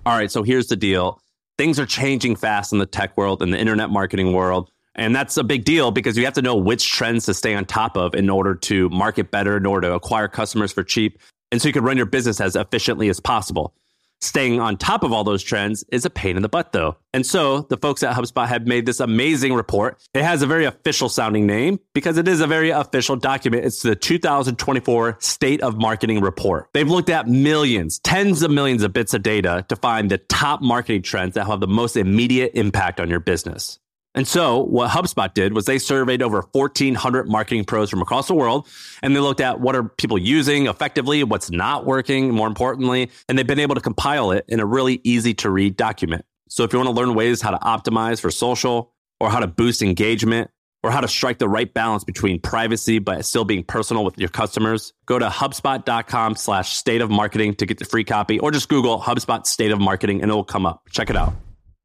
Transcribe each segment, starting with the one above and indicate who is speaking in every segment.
Speaker 1: All right, so here's the deal. Things are changing fast in the tech world and the internet marketing world. And that's a big deal because you have to know which trends to stay on top of in order to market better, in order to acquire customers for cheap, and so you can run your business as efficiently as possible. Staying on top of all those trends is a pain in the butt, though. And so the folks at HubSpot have made this amazing report. It has a very official sounding name because it is a very official document. It's the 2024 State of Marketing Report. They've looked at millions, tens of millions of bits of data to find the top marketing trends that have the most immediate impact on your business. And so what HubSpot did was they surveyed over 1,400 marketing pros from across the world, and they looked at what are people using effectively, what's not working, more importantly, and they've been able to compile it in a really easy to read document. So if you want to learn ways how to optimize for social, or how to boost engagement, or how to strike the right balance between privacy but still being personal with your customers, go to HubSpot.com/state of marketing to get the free copy, or just Google HubSpot State of Marketing and it will come up. Check it out.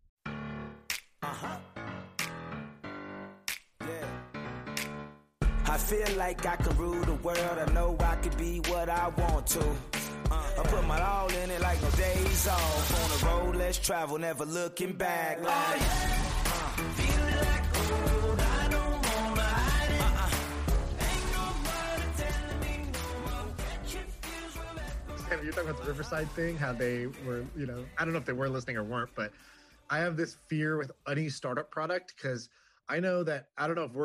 Speaker 2: I feel like I can rule the world. I know I can be what I want to. I put my all in it like no days off. On the road, let's travel, never looking back. Like, feeling like old, I don't wanna hide it. Ain't nobody telling me no more.
Speaker 3: Sam, you're talking about the Riverside thing, how they were, I don't know if they were listening or weren't, but I have this fear with any startup product because I know that, I don't know if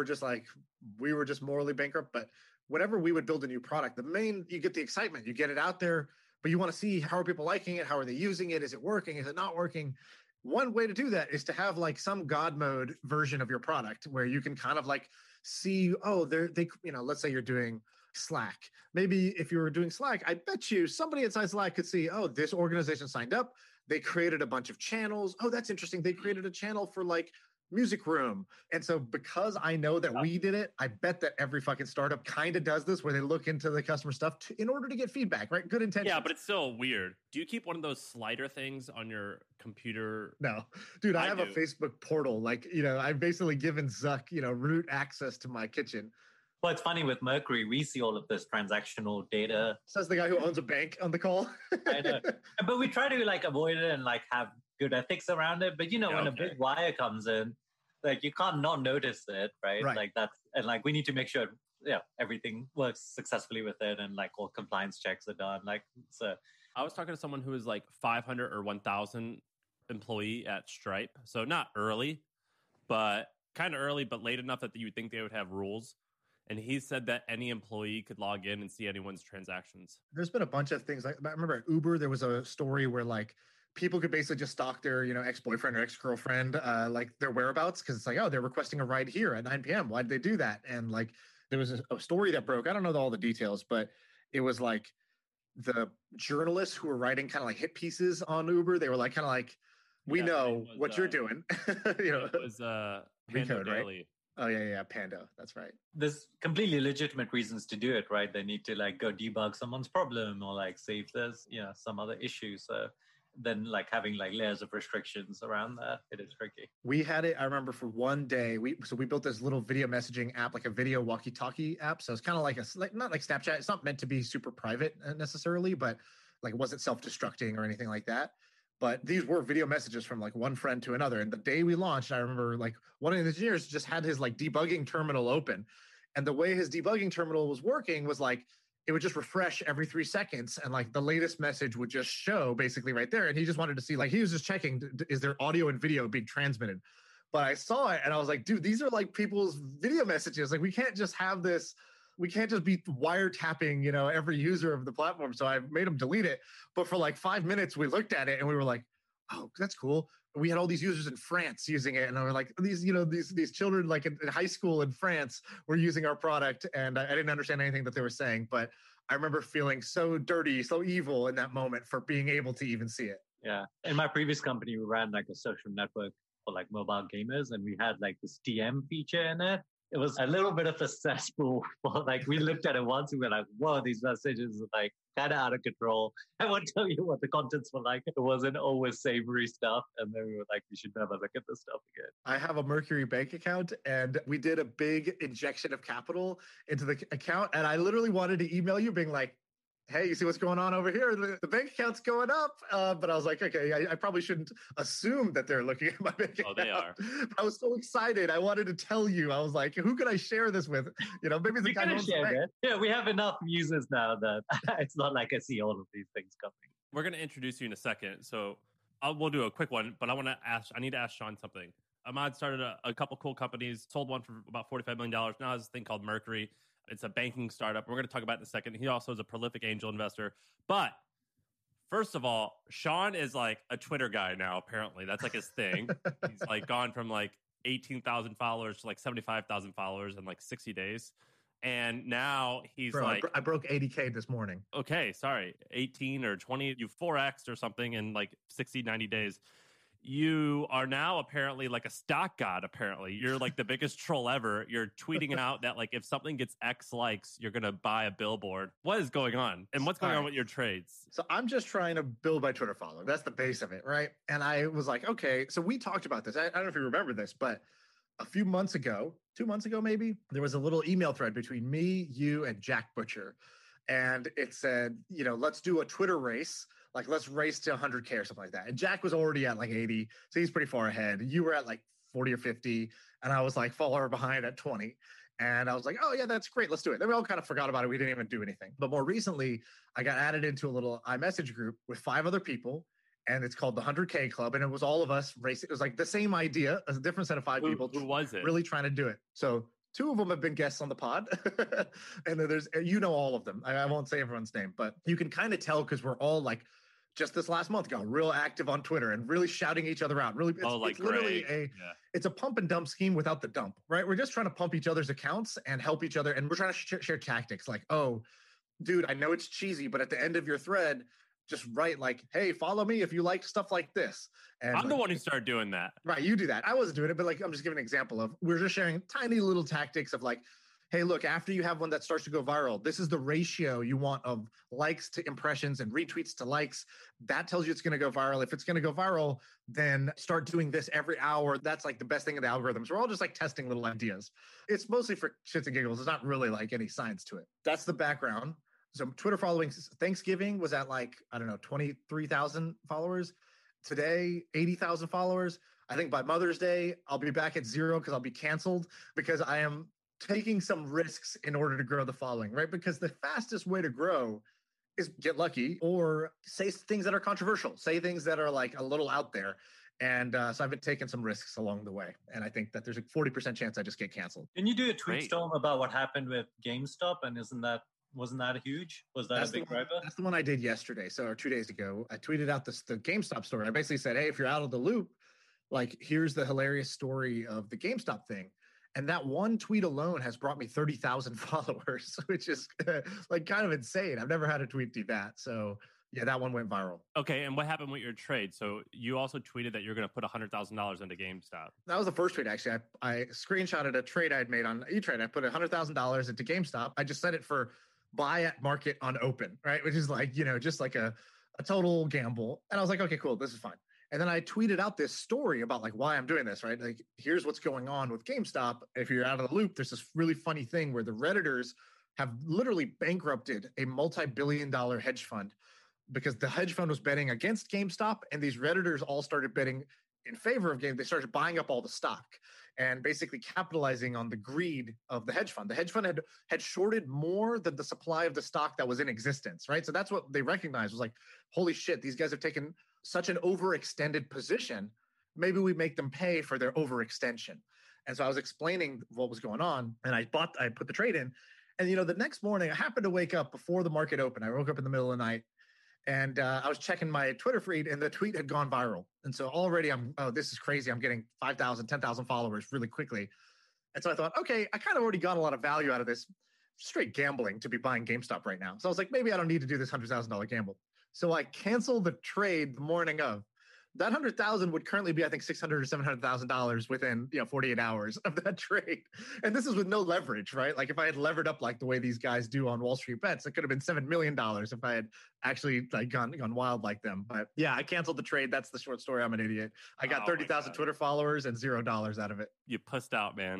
Speaker 3: we were just morally bankrupt, but whenever we would build a new product, you get the excitement, you get it out there, but you want to see how are people liking it? How are they using it? Is it working? Is it not working? One way to do that is to have like some God mode version of your product where you can kind of like see, let's say you're doing Slack. Maybe if you were doing Slack, I bet you somebody inside Slack could see, oh, this organization signed up. They created a bunch of channels. Oh, that's interesting. They created a channel for like Music Room. And so because I know that we did it, I bet that every fucking startup kind of does this where they look into the customer stuff in order to get feedback, right? Good intentions.
Speaker 4: Yeah, but it's still weird. Do you keep one of those slider things on your computer?
Speaker 3: No. Dude, I have a Facebook portal. Like, I've basically given Zuck, root access to my kitchen.
Speaker 5: Well, it's funny with Mercury, we see all of this transactional data.
Speaker 3: Says the guy who owns a bank on the call.
Speaker 5: I know. But we try to like avoid it and like have good ethics around it. But when a big wire comes in, like you can't not notice it, right? Like that's, and like we need to make sure, everything works successfully with it, and like all compliance checks are done. Like, so
Speaker 4: I was talking to someone who was like 500 or 1,000 employee at Stripe, so not early, but kind of early, but late enough that you would think they would have rules. And he said that any employee could log in and see anyone's transactions.
Speaker 3: There's been a bunch of things. Like I remember at Uber, there was a story where like people could basically just stalk their, ex-boyfriend or ex-girlfriend, like their whereabouts. Cause it's like, oh, they're requesting a ride here at 9 p.m. Why did they do that? And like, there was a story that broke. I don't know all the details, but it was like the journalists who were writing kind of like hit pieces on Uber. They were like, kind of like, we know what you're doing.
Speaker 4: It was Pando Daily.
Speaker 3: Right? Oh yeah, Pando. That's right.
Speaker 5: There's completely legitimate reasons to do it, right? They need to like go debug someone's problem or like see if there's some other issue. So then like having like layers of restrictions around that, it is tricky.
Speaker 3: We had it, I remember for one day, we built this little video messaging app, like a video walkie-talkie app. So it's kind of like not like Snapchat. It's not meant to be super private necessarily, but like it wasn't self-destructing or anything like that. But these were video messages from like one friend to another. And the day we launched, I remember like one of the engineers just had his like debugging terminal open. And the way his debugging terminal was working was like, it would just refresh every 3 seconds. And like the latest message would just show basically right there. And he just wanted to see, like, he was just checking, is there audio and video being transmitted? But I saw it and I was like, dude, these are like people's video messages. Like, we can't just have this. We can't just be wiretapping, every user of the platform. So I made him delete it. But for like 5 minutes, we looked at it and we were like, oh, that's cool. We had all these users in France using it. And I was like, these children like in high school in France were using our product. And I didn't understand anything that they were saying. But I remember feeling so dirty, so evil in that moment for being able to even see it.
Speaker 5: Yeah. In my previous company, we ran like a social network for like mobile gamers. And we had like this TM feature in it. It was a little bit of a cesspool. Like we looked at it once and we were like, whoa, these messages are like kind of out of control. I won't tell you what the contents were like. It wasn't always savory stuff. And then we were like, we should never look at this stuff again.
Speaker 3: I have a Mercury bank account and we did a big injection of capital into the account. And I literally wanted to email you being like, hey, you see what's going on over here? The bank account's going up. But I was like, okay, I probably shouldn't assume that they're looking at my bank account.
Speaker 4: Oh, they are.
Speaker 3: But I was so excited. I wanted to tell you. I was like, who could I share this with? Maybe the
Speaker 5: You
Speaker 3: guy
Speaker 5: could
Speaker 3: owns
Speaker 5: have
Speaker 3: the
Speaker 5: shared
Speaker 3: bank.
Speaker 5: it. Yeah, we have enough users now that it's not like I see all of these things coming.
Speaker 4: We're going to introduce you in a second. So we'll do a quick one, but I need to ask Sean something. Ahmad started a couple cool companies, sold one for about $45 million. Now has this thing called Mercury. It's a banking startup. We're going to talk about it in a second. He also is a prolific angel investor. But first of all, Sean is like a Twitter guy now, apparently. That's like his thing. He's like gone from like 18,000 followers to like 75,000 followers in like 60 days. And now he's
Speaker 3: Bro,
Speaker 4: like,
Speaker 3: I broke 80K this morning.
Speaker 4: okay, sorry, 18 or 20, you 4X or something in like 60, 90 days. You are now apparently like a stock god, apparently. You're like the biggest troll ever. You're tweeting out that like if something gets X likes, you're going to buy a billboard. What is going on? And what's going on with your trades?
Speaker 3: So I'm just trying to build my Twitter following. That's the base of it, right? And I was like, okay, so we talked about this. I don't know if you remember this, but a few months ago, 2 months ago maybe, there was a little email thread between me, you, and Jack Butcher. And it said, let's do a Twitter race. Like, let's race to 100K or something like that. And Jack was already at like 80, so he's pretty far ahead. You were at like 40 or 50, and I was like far behind at 20. And I was like, oh, yeah, that's great. Let's do it. Then we all kind of forgot about it. We didn't even do anything. But more recently, I got added into a little iMessage group with 5 other people, and it's called the 100K Club. And it was all of us racing. It was like the same idea, a different set of 5 people.
Speaker 4: Who was it?
Speaker 3: Really trying to do it. So 2 of them have been guests on the pod. And then there's, all of them. I won't say everyone's name, but you can kind of tell because we're all like, just this last month got real active on Twitter and really shouting each other out. Really, it's literally it's a pump and dump scheme without the dump, right? We're just trying to pump each other's accounts and help each other. And we're trying to share tactics like, oh, dude, I know it's cheesy, but at the end of your thread, just write like, hey, follow me if you like stuff like this. And
Speaker 4: I'm the one who started doing that.
Speaker 3: Right, you do that. I wasn't doing it, but like I'm just giving an example of we're just sharing tiny little tactics of like, hey, look, after you have one that starts to go viral, this is the ratio you want of likes to impressions and retweets to likes. That tells you it's going to go viral. If it's going to go viral, then start doing this every hour. That's like the best thing in the algorithms. We're all just like testing little ideas. It's mostly for shits and giggles. It's not really like any science to it. That's the background. So Twitter following, Thanksgiving was at like, 23,000 followers. Today, 80,000 followers. I think by Mother's Day, I'll be back at 0 because I'll be canceled because I am taking some risks in order to grow the following, right? Because the fastest way to grow is get lucky or say things that are controversial, say things that are like a little out there. And so I've been taking some risks along the way. And I think that there's a 40% chance I just get canceled.
Speaker 5: Didn't you do a tweet storm about what happened with GameStop? And wasn't that huge? Was that a big driver?
Speaker 3: That's the one I did yesterday. So, or 2 days ago, I tweeted out the GameStop story. I basically said, hey, if you're out of the loop, like here's the hilarious story of the GameStop thing. And that one tweet alone has brought me 30,000 followers, which is like kind of insane. I've never had a tweet do that. So yeah, that one went viral.
Speaker 4: Okay, and what happened with your trade? So you also tweeted that you're going to put $100,000 into GameStop.
Speaker 3: That was the first tweet, actually. I screenshotted a trade I'd made on E-Trade. I put $100,000 into GameStop. I just set it for buy at market on open, right? Which is like, just like a total gamble. And I was like, okay, cool, this is fine. And then I tweeted out this story about like why I'm doing this, right? Like, here's what's going on with GameStop. If you're out of the loop, there's this really funny thing where the Redditors have literally bankrupted a multi-billion-dollar hedge fund because the hedge fund was betting against GameStop, and these Redditors all started betting in favor of Game. They started buying up all the stock and basically capitalizing on the greed of the hedge fund. The hedge fund had shorted more than the supply of the stock that was in existence, right? So that's what they recognized was like, holy shit, these guys have taken such an overextended position. Maybe we make them pay for their overextension. And so I was explaining what was going on, and I put the trade in. And, the next morning, I happened to wake up before the market opened. I woke up in the middle of the night, and I was checking my Twitter feed, and the tweet had gone viral. And so already this is crazy. I'm getting 5,000, 10,000 followers really quickly. And so I thought, okay, I kind of already got a lot of value out of this straight gambling to be buying GameStop right now. So I was like, maybe I don't need to do this $100,000 gamble. So I canceled the trade the morning of. That 100,000 would currently be, I think, $600,000 or $700,000 within 48 hours of that trade. And this is with no leverage, right? Like if I had levered up like the way these guys do on Wall Street Bets, it could have been $7 million if I had actually like gone wild like them. But yeah, I canceled the trade. That's the short story. I'm an idiot. I got 30,000 Twitter followers and $0 out of it.
Speaker 4: You pussed out, man.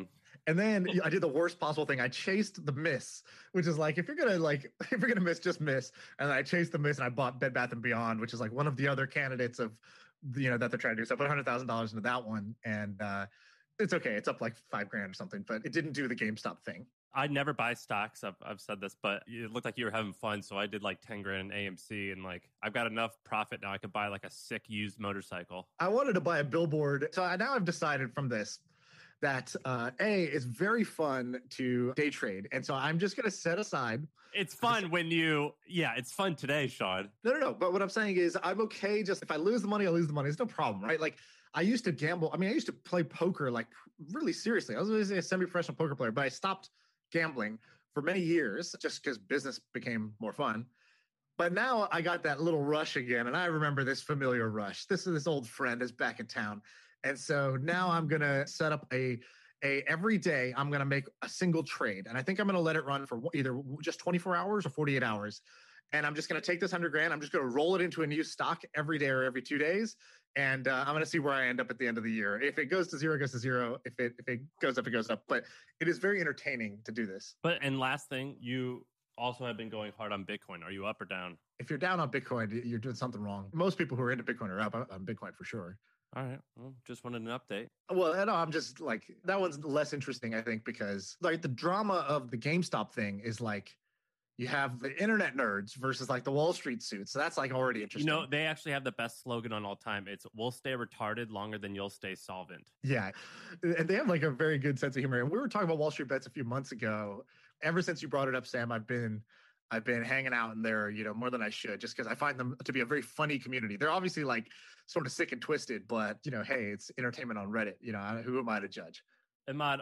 Speaker 3: And then I did the worst possible thing. I chased the miss, which is like, if you're gonna miss, just miss. And I chased the miss and I bought Bed Bath & Beyond, which is like one of the other candidates of, that they're trying to do. So I put $100,000 into that one, and it's okay. It's up like $5,000 or something, but it didn't do the GameStop thing.
Speaker 4: I never buy stocks. I've said this, but it looked like you were having fun. So I did like 10 grand in AMC, and like I've got enough profit now. I could buy like a sick used motorcycle.
Speaker 3: I wanted to buy a billboard. So now I've decided from this that it's very fun to day trade. And so I'm just going to set aside.
Speaker 4: It's fun it's fun today, Sean.
Speaker 3: No. But what I'm saying is I'm okay. Just if I lose the money, I lose the money. It's no problem, right? Like I used to gamble. I mean, I used to play poker like really seriously. I was a semi-professional poker player, but I stopped gambling for many years just because business became more fun. But now I got that little rush again. And I remember this familiar rush. This old friend is back in town. And so now I'm going to set up every day I'm going to make a single trade. And I think I'm going to let it run for either just 24 hours or 48 hours. And I'm just going to take this $100,000. I'm just going to roll it into a new stock every day or every 2 days. And I'm going to see where I end up at the end of the year. If it goes to zero, it goes to zero. If it goes up, it goes up. But it is very entertaining to do this.
Speaker 4: And last thing, you also have been going hard on Bitcoin. Are you up or down?
Speaker 3: If you're down on Bitcoin, you're doing something wrong. Most people who are into Bitcoin are up on Bitcoin for sure.
Speaker 4: All right. Well, just wanted an update.
Speaker 3: Well, no, I'm just like, that one's less interesting, I think, because like the drama of the GameStop thing is like, you have the internet nerds versus like the Wall Street suits. So that's like already interesting.
Speaker 4: They actually have the best slogan on all time. It's "We'll stay retarded longer than you'll stay solvent."
Speaker 3: Yeah. And they have like a very good sense of humor. And we were talking about Wall Street Bets a few months ago. Ever since you brought it up, Sam, I've been hanging out in there, more than I should, just because I find them to be a very funny community. They're obviously like sort of sick and twisted, but hey, it's entertainment on Reddit. Who am I to judge?
Speaker 4: Ahmad,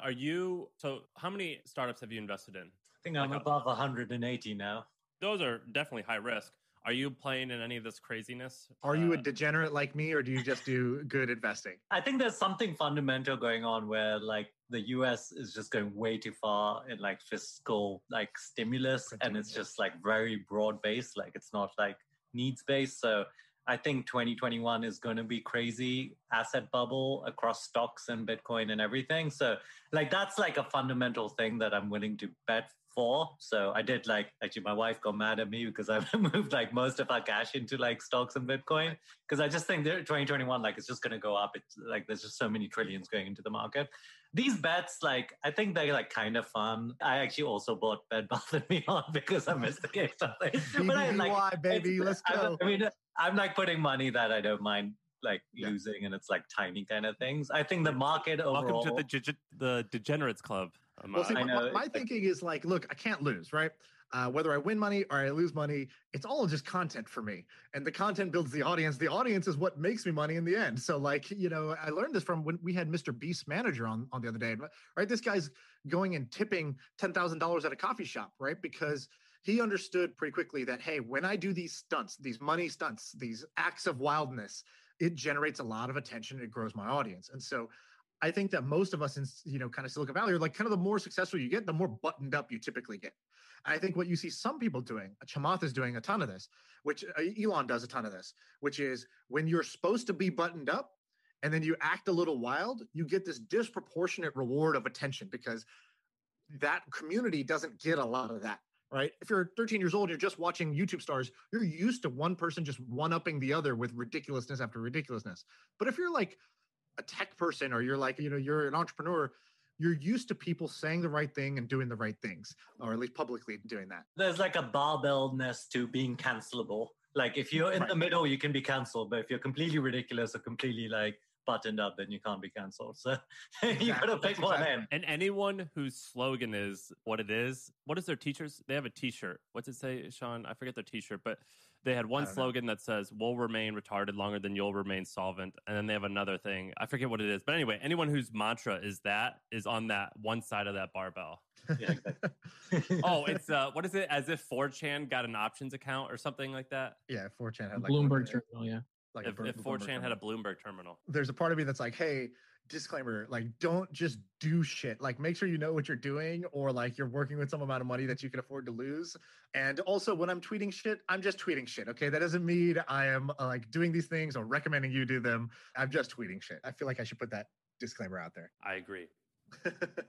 Speaker 4: how many startups have you invested in?
Speaker 5: I think I'm above 180 now.
Speaker 4: Those are definitely high risk. Are you playing in any of this craziness?
Speaker 3: Are you a degenerate like me, or do you just do good investing?
Speaker 5: I think there's something fundamental going on where like the US is just going way too far in like fiscal like stimulus, and it's just like very broad based. Like it's not like needs based. So I think 2021 is going to be crazy asset bubble across stocks and Bitcoin and everything. So like that's like a fundamental thing that I'm willing to bet for. So I did actually my wife got mad at me because I moved like most of our cash into like stocks and Bitcoin, because I just think that 2021 like it's just going to go up. It's like there's just so many trillions going into the market. These bets, like I think they're like kind of fun. I actually also bought Bed Bath & Beyond because I missed the GameStop thing.
Speaker 3: But I like, baby, let's go.
Speaker 5: I mean, I'm like putting money that I don't mind losing, and it's like tiny kind of things. I think the market overall.
Speaker 4: Welcome to the Degenerates Club.
Speaker 3: Well, see, my thinking is like, look, I can't lose, right? Whether I win money or I lose money, it's all just content for me. And the content builds the audience. The audience is what makes me money in the end. So like, I learned this from when we had Mr. Beast's manager on the other day, right? This guy's going and tipping $10,000 at a coffee shop, right? Because he understood pretty quickly that, hey, when I do these stunts, these money stunts, these acts of wildness, it generates a lot of attention. It grows my audience. And so I think that most of us in, kind of Silicon Valley are like kind of the more successful you get, the more buttoned up you typically get. And I think what you see some people doing, Chamath is doing a ton of this, which Elon does a ton of this, which is when you're supposed to be buttoned up and then you act a little wild, you get this disproportionate reward of attention because that community doesn't get a lot of that. Right? If you're 13 years old, you're just watching YouTube stars, you're used to one person just one-upping the other with ridiculousness after ridiculousness. But if you're like a tech person, or you're like, you're an entrepreneur, you're used to people saying the right thing and doing the right things, or at least publicly doing that.
Speaker 5: There's like a barbellness to being cancelable. Like if you're in the middle, you can be canceled. But if you're completely ridiculous or completely like buttoned up, then you can't be canceled. So you got to pick one end.
Speaker 4: And anyone whose slogan is what it is, what is their teachers? They have a t-shirt. What's it say, Sean? I forget their t-shirt, but they had one slogan that says, "We'll remain retarded longer than you'll remain solvent." And then they have another thing. I forget what it is. But anyway, anyone whose mantra is on that one side of that barbell.
Speaker 5: Yeah, exactly.
Speaker 4: Oh, it's what is it? As if 4chan got an options account or something like that?
Speaker 3: Yeah, 4chan had like
Speaker 6: Bloomberg terminal, yeah.
Speaker 3: Like
Speaker 4: if 4chan had a Bloomberg terminal.
Speaker 3: There's a part of me that's like, hey, disclaimer, like don't just do shit. Like make sure you know what you're doing, or like you're working with some amount of money that you can afford to lose. And also when I'm tweeting shit, I'm just tweeting shit. Okay. That doesn't mean I am like doing these things or recommending you do them. I'm just tweeting shit. I feel like I should put that disclaimer out there.
Speaker 4: I agree.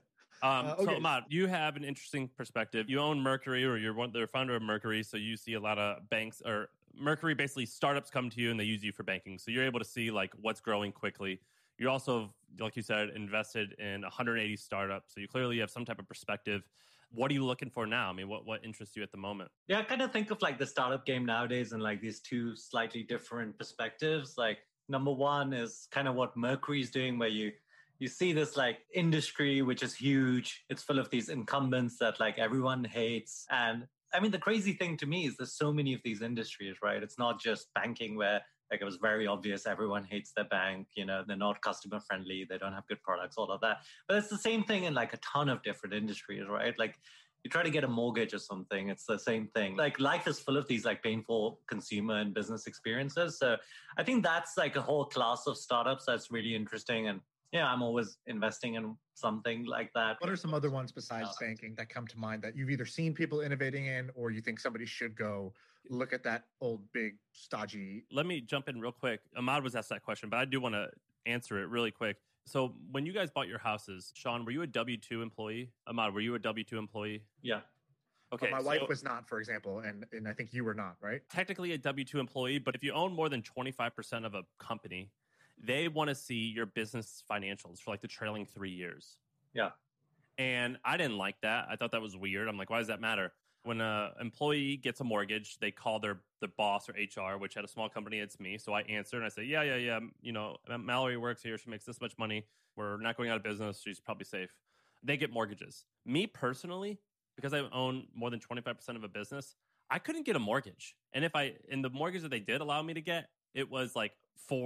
Speaker 3: Okay.
Speaker 4: So Ahmad, you have an interesting perspective. You own Mercury, or you're the founder of Mercury, so you see a lot of banks, or Mercury, basically startups come to you and they use you for banking. So you're able to see like what's growing quickly. You also, like you said, invested in 180 startups. So you clearly have some type of perspective. What are you looking for now? I mean, what interests you at the moment?
Speaker 5: Yeah, I kind of think of like the startup game nowadays in like these two slightly different perspectives. Like number one is kind of what Mercury is doing, where you see this like industry which is huge. It's full of these incumbents that like everyone hates. And I mean, the crazy thing to me is there's so many of these industries, right? It's not just banking where like it was very obvious everyone hates their bank, you know, they're not customer friendly, they don't have good products, all of that. But it's the same thing in like a ton of different industries, right? Like you try to get a mortgage or something, it's the same thing. Like life is full of these like painful consumer and business experiences. So I think that's like a whole class of startups that's really interesting. And yeah, I'm always investing in something like that.
Speaker 3: What are some other ones besides banking that come to mind that you've either seen people innovating in, or you think somebody should go look at that old, big, stodgy?
Speaker 4: Let me jump in real quick. Ahmad was asked that question, but I do want to answer it really quick. So when you guys bought your houses, Sean, were you a W-2 employee? Ahmad, were you a W-2 employee?
Speaker 5: Yeah.
Speaker 4: Okay.
Speaker 3: But my wife was not, for example, and I think you were not, right?
Speaker 4: Technically a W-2 employee, but if you own more than 25% of a company, they want to see your business financials for like the trailing 3 years.
Speaker 5: Yeah.
Speaker 4: And I didn't like that. I thought that was weird. I'm like, why does that matter? When an employee gets a mortgage, they call their boss or HR, which at a small company, it's me. So I answer and I say, yeah. You know, Mallory works here. She makes this much money. We're not going out of business. She's probably safe. They get mortgages. Me personally, because I own more than 25% of a business, I couldn't get a mortgage. And the mortgage that they did allow me to get, it was like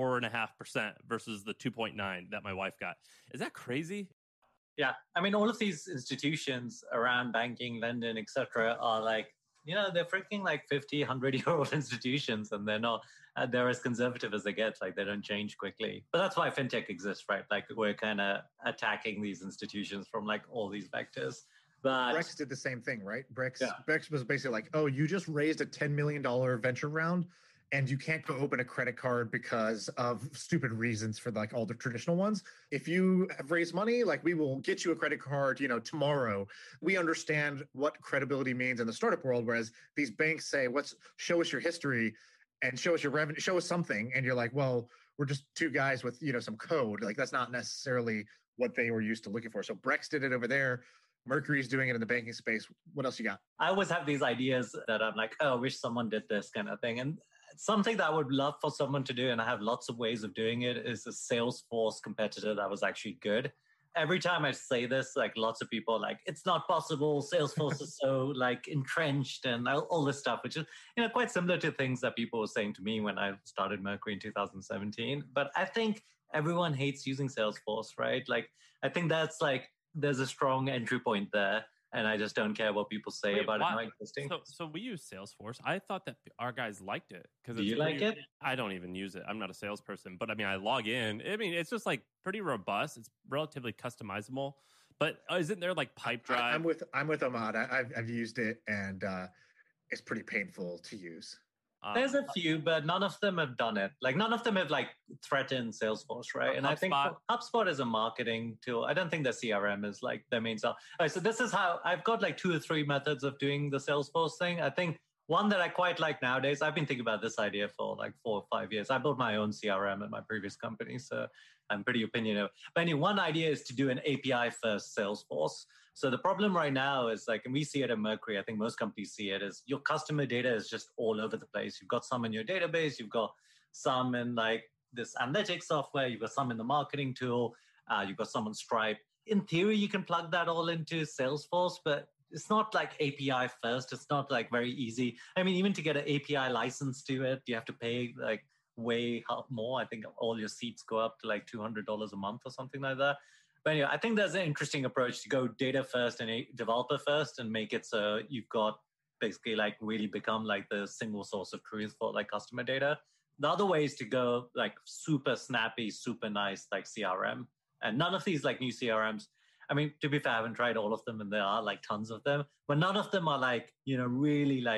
Speaker 4: 4.5% versus the 2.9 that my wife got. Is that crazy?
Speaker 5: Yeah. I mean, all of these institutions around banking, lending, etc., are like, you know, they're freaking like 50, 100-year-old institutions, and they're as conservative as they get. Like they don't change quickly. But that's why fintech exists, right? Like we're kind of attacking these institutions from like all these vectors. But
Speaker 3: Brex did the same thing, right? Brex
Speaker 5: Yeah.
Speaker 3: was basically like, oh, you just raised a $10 million venture round, and you can't go open a credit card because of stupid reasons for like all the traditional ones. If you have raised money, like we will get you a credit card, you know, tomorrow. We understand what credibility means in the startup world, whereas these banks say, show us your history and show us your revenue, show us something. And you're like, well, we're just two guys with, you know, some code. Like that's not necessarily what they were used to looking for. So Brex did it over there. Mercury's doing it in the banking space. What else you got?
Speaker 5: I always have these ideas that I'm like, oh, I wish someone did this kind of thing. And something that I would love for someone to do, and I have lots of ways of doing it, is a Salesforce competitor that was actually good. Every time I say this, like lots of people are like, it's not possible. Salesforce is so like entrenched and all this stuff, which is, you know, quite similar to things that people were saying to me when I started Mercury in 2017. But I think everyone hates using Salesforce, right? Like, I think that's like, there's a strong entry point there. And I just don't care what people say about it. Not interesting.
Speaker 4: So we use Salesforce. I thought that our guys liked it.
Speaker 5: Do you like it?
Speaker 4: I don't even use it. I'm not a salesperson, but I mean, I log in. I mean, it's just like pretty robust. It's relatively customizable. But isn't there like Pipedrive?
Speaker 3: I'm with Ahmad. I've used it, and it's pretty painful to use.
Speaker 5: There's a few, but none of them have done it. Like none of them have like threatened Salesforce, right? And I think HubSpot is a marketing tool. I don't think the CRM is like their main sell. All right, so this is how I've got like 2 or 3 methods of doing the Salesforce thing. I think one that I quite like nowadays, I've been thinking about this idea for like 4 or 5 years. I built my own CRM at my previous company, so I'm pretty opinionated. But anyway, one idea is to do an API first Salesforce. So the problem right now is like, and we see it at Mercury, I think most companies see it, is your customer data is just all over the place. You've got some in your database, you've got some in like this analytics software, you've got some in the marketing tool, you've got some on Stripe. In theory, you can plug that all into Salesforce, but it's not like API first. It's not like very easy. I mean, even to get an API license to it, you have to pay like way more. I think all your seats go up to like $200 a month or something like that. But anyway, I think there's an interesting approach to go data first and developer first and make it so you've got basically like really become like the single source of truth for like customer data. The other way is to go like super snappy, super nice like CRM. And none of these like new CRMs, I mean, to be fair, I haven't tried all of them and there are like tons of them, but none of them are like, you know, really like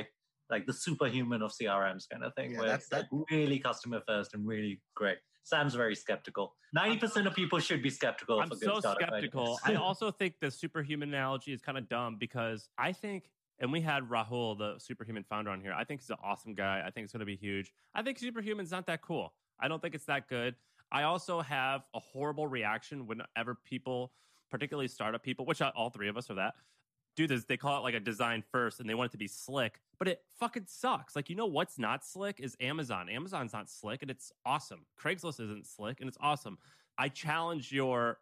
Speaker 5: like the superhuman of CRMs kind of thing,
Speaker 3: Yeah,
Speaker 5: where
Speaker 3: that's
Speaker 5: it's like really customer first and really great. Sam's very skeptical. 90% of people should be skeptical.
Speaker 4: I'm so skeptical. I also think the superhuman analogy is kind of dumb because I think, and we had Rahul, the superhuman founder, on here. I think he's an awesome guy. I think it's going to be huge. I think superhuman's not that cool. I don't think it's that good. I also have a horrible reaction whenever people, particularly startup people, which all three of us are that, do this. They call it like a design first and they want it to be slick, but it fucking sucks. Like, you know what's not slick is Amazon. Amazon's not slick and it's awesome. Craigslist isn't slick and it's awesome. I challenge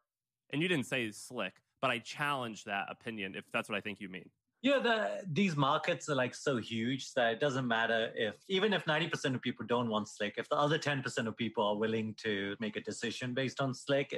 Speaker 4: and you didn't say slick, but I challenge that opinion if that's what I think you mean.
Speaker 5: Yeah, these markets are like so huge that it doesn't matter even if 90% of people don't want slick, if the other 10% of people are willing to make a decision based on slick,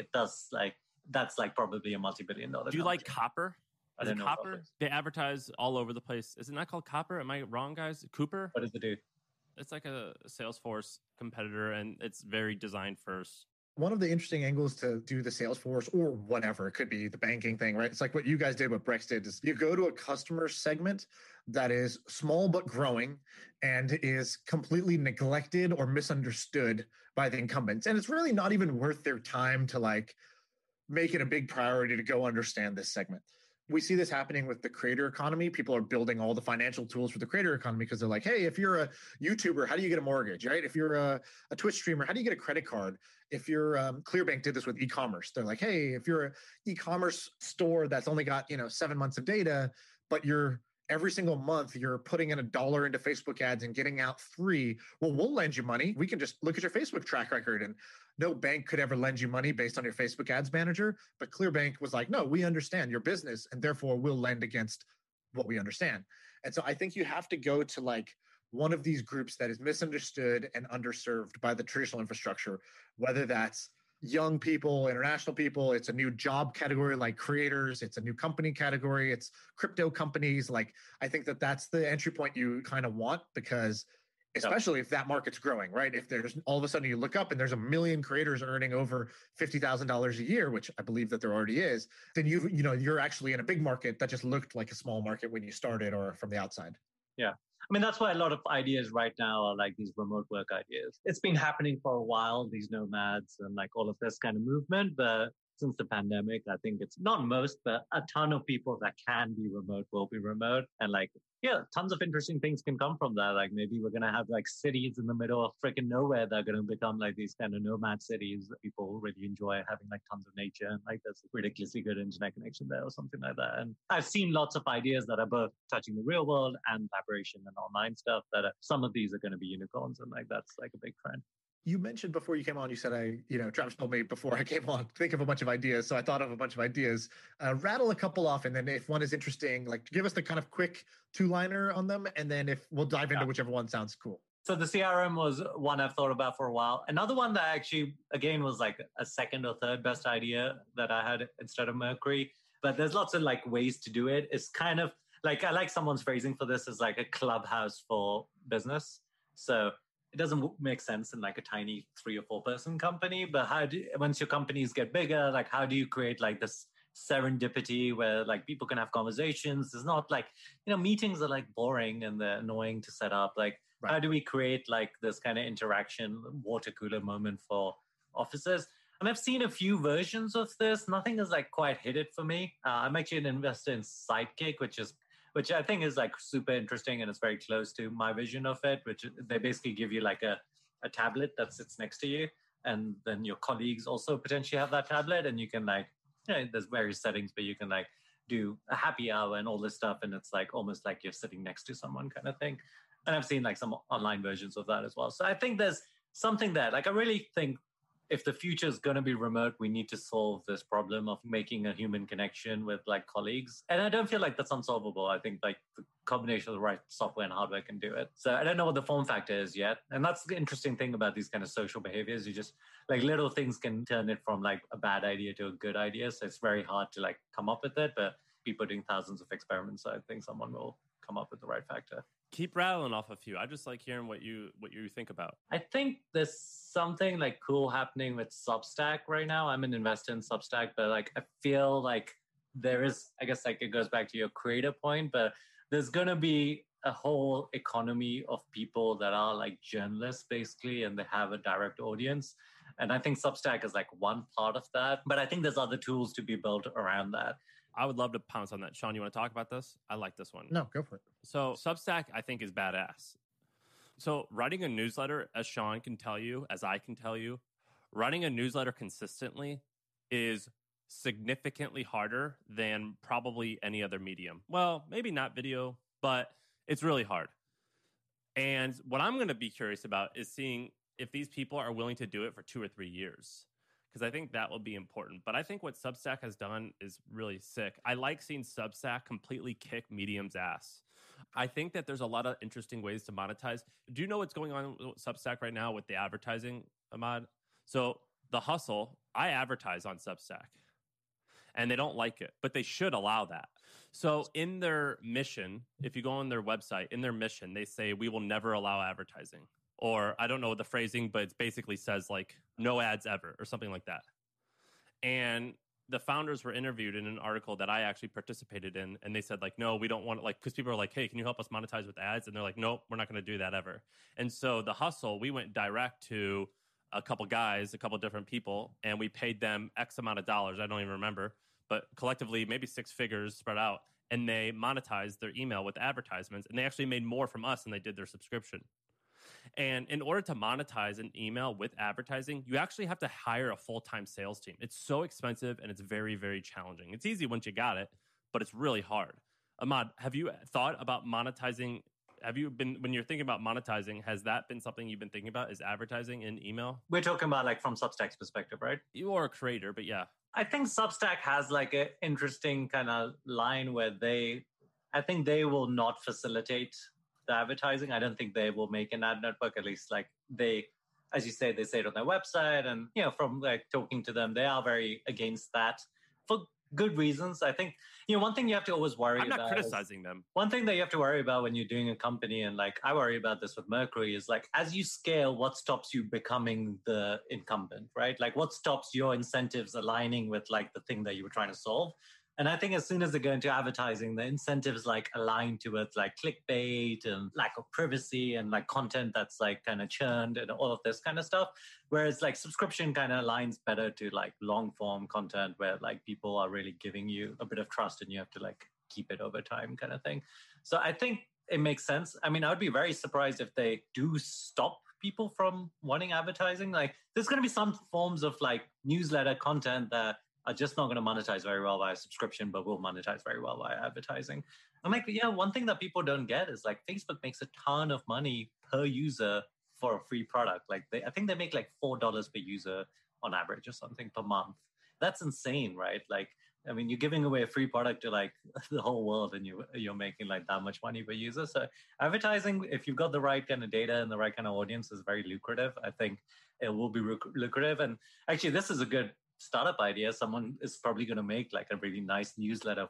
Speaker 5: that's like probably a multi-billion-dollar.
Speaker 4: Do you like Copper?
Speaker 5: I don't know.
Speaker 4: Copper? They advertise all over the place. Isn't that called Copper? Am I wrong, guys? Cooper?
Speaker 5: What does it do?
Speaker 4: It's like a Salesforce competitor, and it's very design first.
Speaker 3: One of the interesting angles to do the Salesforce or whatever, it could be the banking thing, right? It's like what you guys did, what Brex did, is you go to a customer segment that is small but growing and is completely neglected or misunderstood by the incumbents. And it's really not even worth their time to like make it a big priority to go understand this segment. We see this happening with the creator economy. People are building all the financial tools for the creator economy because they're like, hey, if you're a YouTuber, how do you get a mortgage, right? If you're a Twitch streamer, how do you get a credit card? If you're Clearbank did this with e-commerce. They're like, hey, if you're an e-commerce store that's only got 7 months of data, but every single month you're putting in $1 into Facebook ads and getting out 3, well, we'll lend you money. We can just look at your Facebook track record, and no bank could ever lend you money based on your Facebook ads manager. But Clearbank was like, no, we understand your business and therefore we'll lend against what we understand. And so I think you have to go to like one of these groups that is misunderstood and underserved by the traditional infrastructure, whether that's young people, international people, it's a new job category like creators, it's a new company category, it's crypto companies. Like, I think that's the entry point you kind of want, because especially if that market's growing, right? If there's all of a sudden you look up and there's 1 million creators earning over $50,000 a year, which I believe that there already is, then you're actually in a big market that just looked like a small market when you started or from the outside.
Speaker 5: Yeah. I mean, that's why a lot of ideas right now are like these remote work ideas. It's been happening for a while, these nomads and like all of this kind of movement. But since the pandemic, I think it's not most, but a ton of people that can be remote will be remote. And like, yeah, tons of interesting things can come from that. Like maybe we're going to have like cities in the middle of freaking nowhere that are going to become like these kind of nomad cities that people really enjoy, having like tons of nature and like there's a ridiculously good internet connection there or something like that. And I've seen lots of ideas that are both touching the real world and collaboration and online stuff that some of these are going to be unicorns, and like that's like a big trend.
Speaker 3: You mentioned before you came on, you said Travis told me before I came on, think of a bunch of ideas. So I thought of a bunch of ideas, rattle a couple off. And then if one is interesting, like give us the kind of quick 2-liner on them. And then if we'll dive into whichever one sounds cool.
Speaker 5: So the CRM was one I've thought about for a while. Another one that actually, again, was like a second or third best idea that I had instead of Mercury. But there's lots of like ways to do it. It's kind of like, I like someone's phrasing for this as like a clubhouse for business. So it doesn't make sense in like a tiny 3 or 4 person company, but once your companies get bigger, like how do you create like this serendipity where like people can have conversations? It's not like, meetings are like boring and they're annoying to set up. Like, right. How do we create like this kind of interaction, water cooler moment for offices? And I've seen a few versions of this. Nothing has like quite hit it for me. I'm actually an investor in Sidekick, which I think is like super interesting, and it's very close to my vision of it, which they basically give you like a tablet that sits next to you. And then your colleagues also potentially have that tablet, and you can like, there's various settings, but you can like do a happy hour and all this stuff. And it's like almost like you're sitting next to someone kind of thing. And I've seen like some online versions of that as well. So I think there's something there. Like I really think if the future is going to be remote, we need to solve this problem of making a human connection with like colleagues. And I don't feel like that's unsolvable. I think like the combination of the right software and hardware can do it. So I don't know what the form factor is yet. And that's the interesting thing about these kind of social behaviors. You just like little things can turn it from like a bad idea to a good idea. So it's very hard to like come up with it, but people are doing thousands of experiments. So I think someone will come up with the right factor.
Speaker 4: Keep rattling off a few. I just like hearing what you think about.
Speaker 5: I think there's something like cool happening with Substack right now. I'm an investor in Substack, but like I feel like there is, I guess like it goes back to your creator point, but there's going to be a whole economy of people that are like journalists basically, and they have a direct audience. And I think Substack is like one part of that, but I think there's other tools to be built around that.
Speaker 4: I would love to pounce on that. Sean, you want to talk about this? I like this one.
Speaker 3: No, go for it.
Speaker 4: So Substack, I think, is badass. So writing a newsletter, as Sean can tell you, as I can tell you, running a newsletter consistently is significantly harder than probably any other medium. Well, maybe not video, but it's really hard. And what I'm going to be curious about is seeing if these people are willing to do it for 2 or 3 years, because I think that will be important. But I think what Substack has done is really sick. I like seeing Substack completely kick Medium's ass. I think that there's a lot of interesting ways to monetize. Do you know what's going on with Substack right now with the advertising, Ahmad? So The Hustle, I advertise on Substack, and they don't like it, but they should allow that. So in their mission, if you go on their website, in their mission, they say, we will never allow advertising. Or I don't know the phrasing, but it basically says like no ads ever or something like that. And the founders were interviewed in an article that I actually participated in. And they said like, no, we don't want to, like, because people are like, hey, can you help us monetize with ads? And they're like, nope, we're not going to do that ever. And so The Hustle, we went direct to a couple guys, a couple different people, and we paid them X amount of dollars. I don't even remember, but collectively maybe 6 figures spread out. And they monetized their email with advertisements. And they actually made more from us than they did their subscription. And in order to monetize an email with advertising, you actually have to hire a full-time sales team. It's so expensive and it's very, very challenging. It's easy once you got it, but it's really hard. Ahmad, have you thought about monetizing? Have you been, when you're thinking about monetizing, has that been something you've been thinking about, is advertising in email?
Speaker 5: We're talking about like from Substack's perspective, right?
Speaker 4: You are a creator, but yeah.
Speaker 5: I think Substack has like an interesting kind of line where I think they will not facilitate the advertising. I don't think they will make an ad network, at least like they, as you say, they say it on their website. And, you know, from like talking to them, they are very against that for good reasons. I think, you know, one thing you have to always worry about.
Speaker 4: I'm not criticizing them.
Speaker 5: One thing that you have to worry about when you're doing a company, and like I worry about this with Mercury, is like as you scale, what stops you becoming the incumbent, right? Like what stops your incentives aligning with like the thing that you were trying to solve? And I think as soon as they go into advertising, the incentives like align towards like clickbait and lack of privacy and like content that's like kind of churned and all of this kind of stuff. Whereas like subscription kind of aligns better to like long form content where like people are really giving you a bit of trust and you have to like keep it over time kind of thing. So I think it makes sense. I mean, I would be very surprised if they do stop people from wanting advertising. Like there's going to be some forms of like newsletter content that are just not going to monetize very well via subscription, but will monetize very well via advertising. I'm like, yeah, one thing that people don't get is like Facebook makes a ton of money per user for a free product. Like I think they make like $4 per user on average or something per month. That's insane, right? Like, I mean, you're giving away a free product to like the whole world and you're making like that much money per user. So advertising, if you've got the right kind of data and the right kind of audience, is very lucrative. I think it will be lucrative. And actually, this is a good startup idea. Someone is probably going to make like a really nice newsletter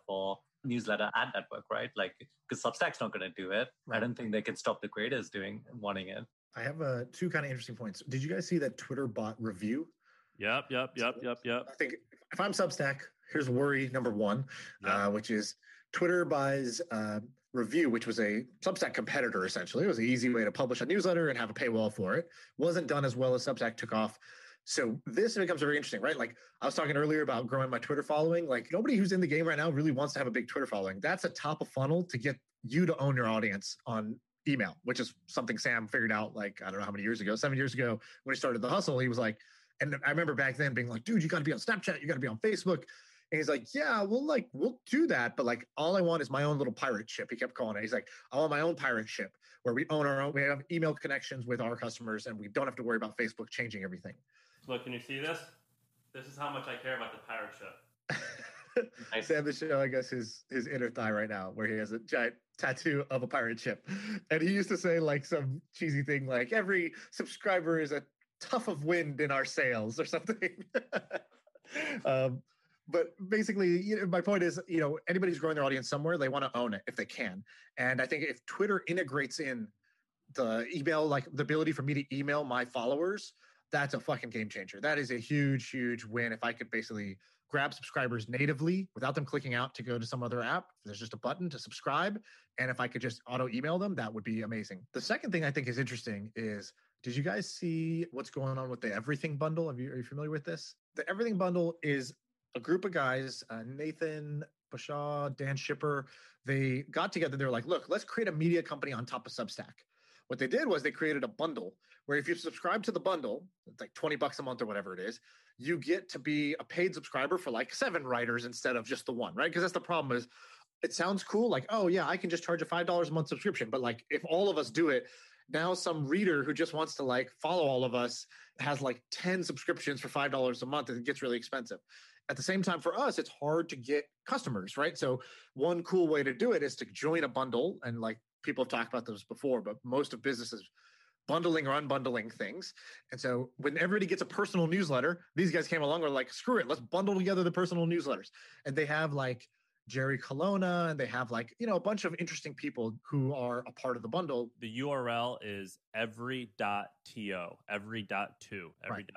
Speaker 5: ad network, right? Like, because Substack's not going to do it. Right. I don't think they can stop the creators wanting it.
Speaker 3: I have 2 kind of interesting points. Did you guys see that Twitter bot review?
Speaker 4: Yep.
Speaker 3: I think if I'm Substack, here's worry number 1, which is Twitter buys Review, which was a Substack competitor, essentially. It was an easy way to publish a newsletter and have a paywall for it. Wasn't done as well as Substack took off. So this becomes very interesting, right? Like I was talking earlier about growing my Twitter following. Like nobody who's in the game right now really wants to have a big Twitter following. That's a top of funnel to get you to own your audience on email, which is something Sam figured out like, I don't know how many years ago, 7 years ago when he started The Hustle. He was like, and I remember back then being like, dude, you got to be on Snapchat. You got to be on Facebook. And he's like, yeah, we'll do that. But like, all I want is my own little pirate ship. He kept calling it. He's like, I want my own pirate ship where we own our own, we have email connections with our customers and we don't have to worry about Facebook changing everything.
Speaker 4: Look, can you see this? This is how much I care about the pirate ship.
Speaker 3: Nice. Sam is showing us his inner thigh right now, where he has a giant tattoo of a pirate ship. And he used to say like some cheesy thing like, every subscriber is a tuft of wind in our sails or something. But basically, my point is, anybody who's growing their audience somewhere, they want to own it if they can. And I think if Twitter integrates in the email, like the ability for me to email my followers, that's a fucking game changer. That is a huge, huge win. If I could basically grab subscribers natively without them clicking out to go to some other app. There's just a button to subscribe. And if I could just auto email them, that would be amazing. The second thing I think is interesting is, did you guys see what's going on with the Everything Bundle? Are you familiar with this? The Everything Bundle is a group of guys, Nathan Bashaw, Dan Shipper. They got together. They're like, look, let's create a media company on top of Substack. What they did was they created a bundle where if you subscribe to the bundle, it's like $20 a month or whatever it is, you get to be a paid subscriber for like 7 writers instead of just the one, right? Because that's the problem is it sounds cool. Like, oh yeah, I can just charge a $5 a month subscription. But like if all of us do it, now some reader who just wants to like follow all of us has like 10 subscriptions for $5 a month and it gets really expensive. At the same time, for us, it's hard to get customers, right? So one cool way to do it is to join a bundle. And like people have talked about this before, but most of businesses bundling or unbundling things. And so when everybody gets a personal newsletter, these guys came along and were like, screw it, let's bundle together the personal newsletters. And they have like Jerry Colonna, and they have like, you know, a bunch of interesting people who are a part of the bundle.
Speaker 4: The URL is every.to, every.to.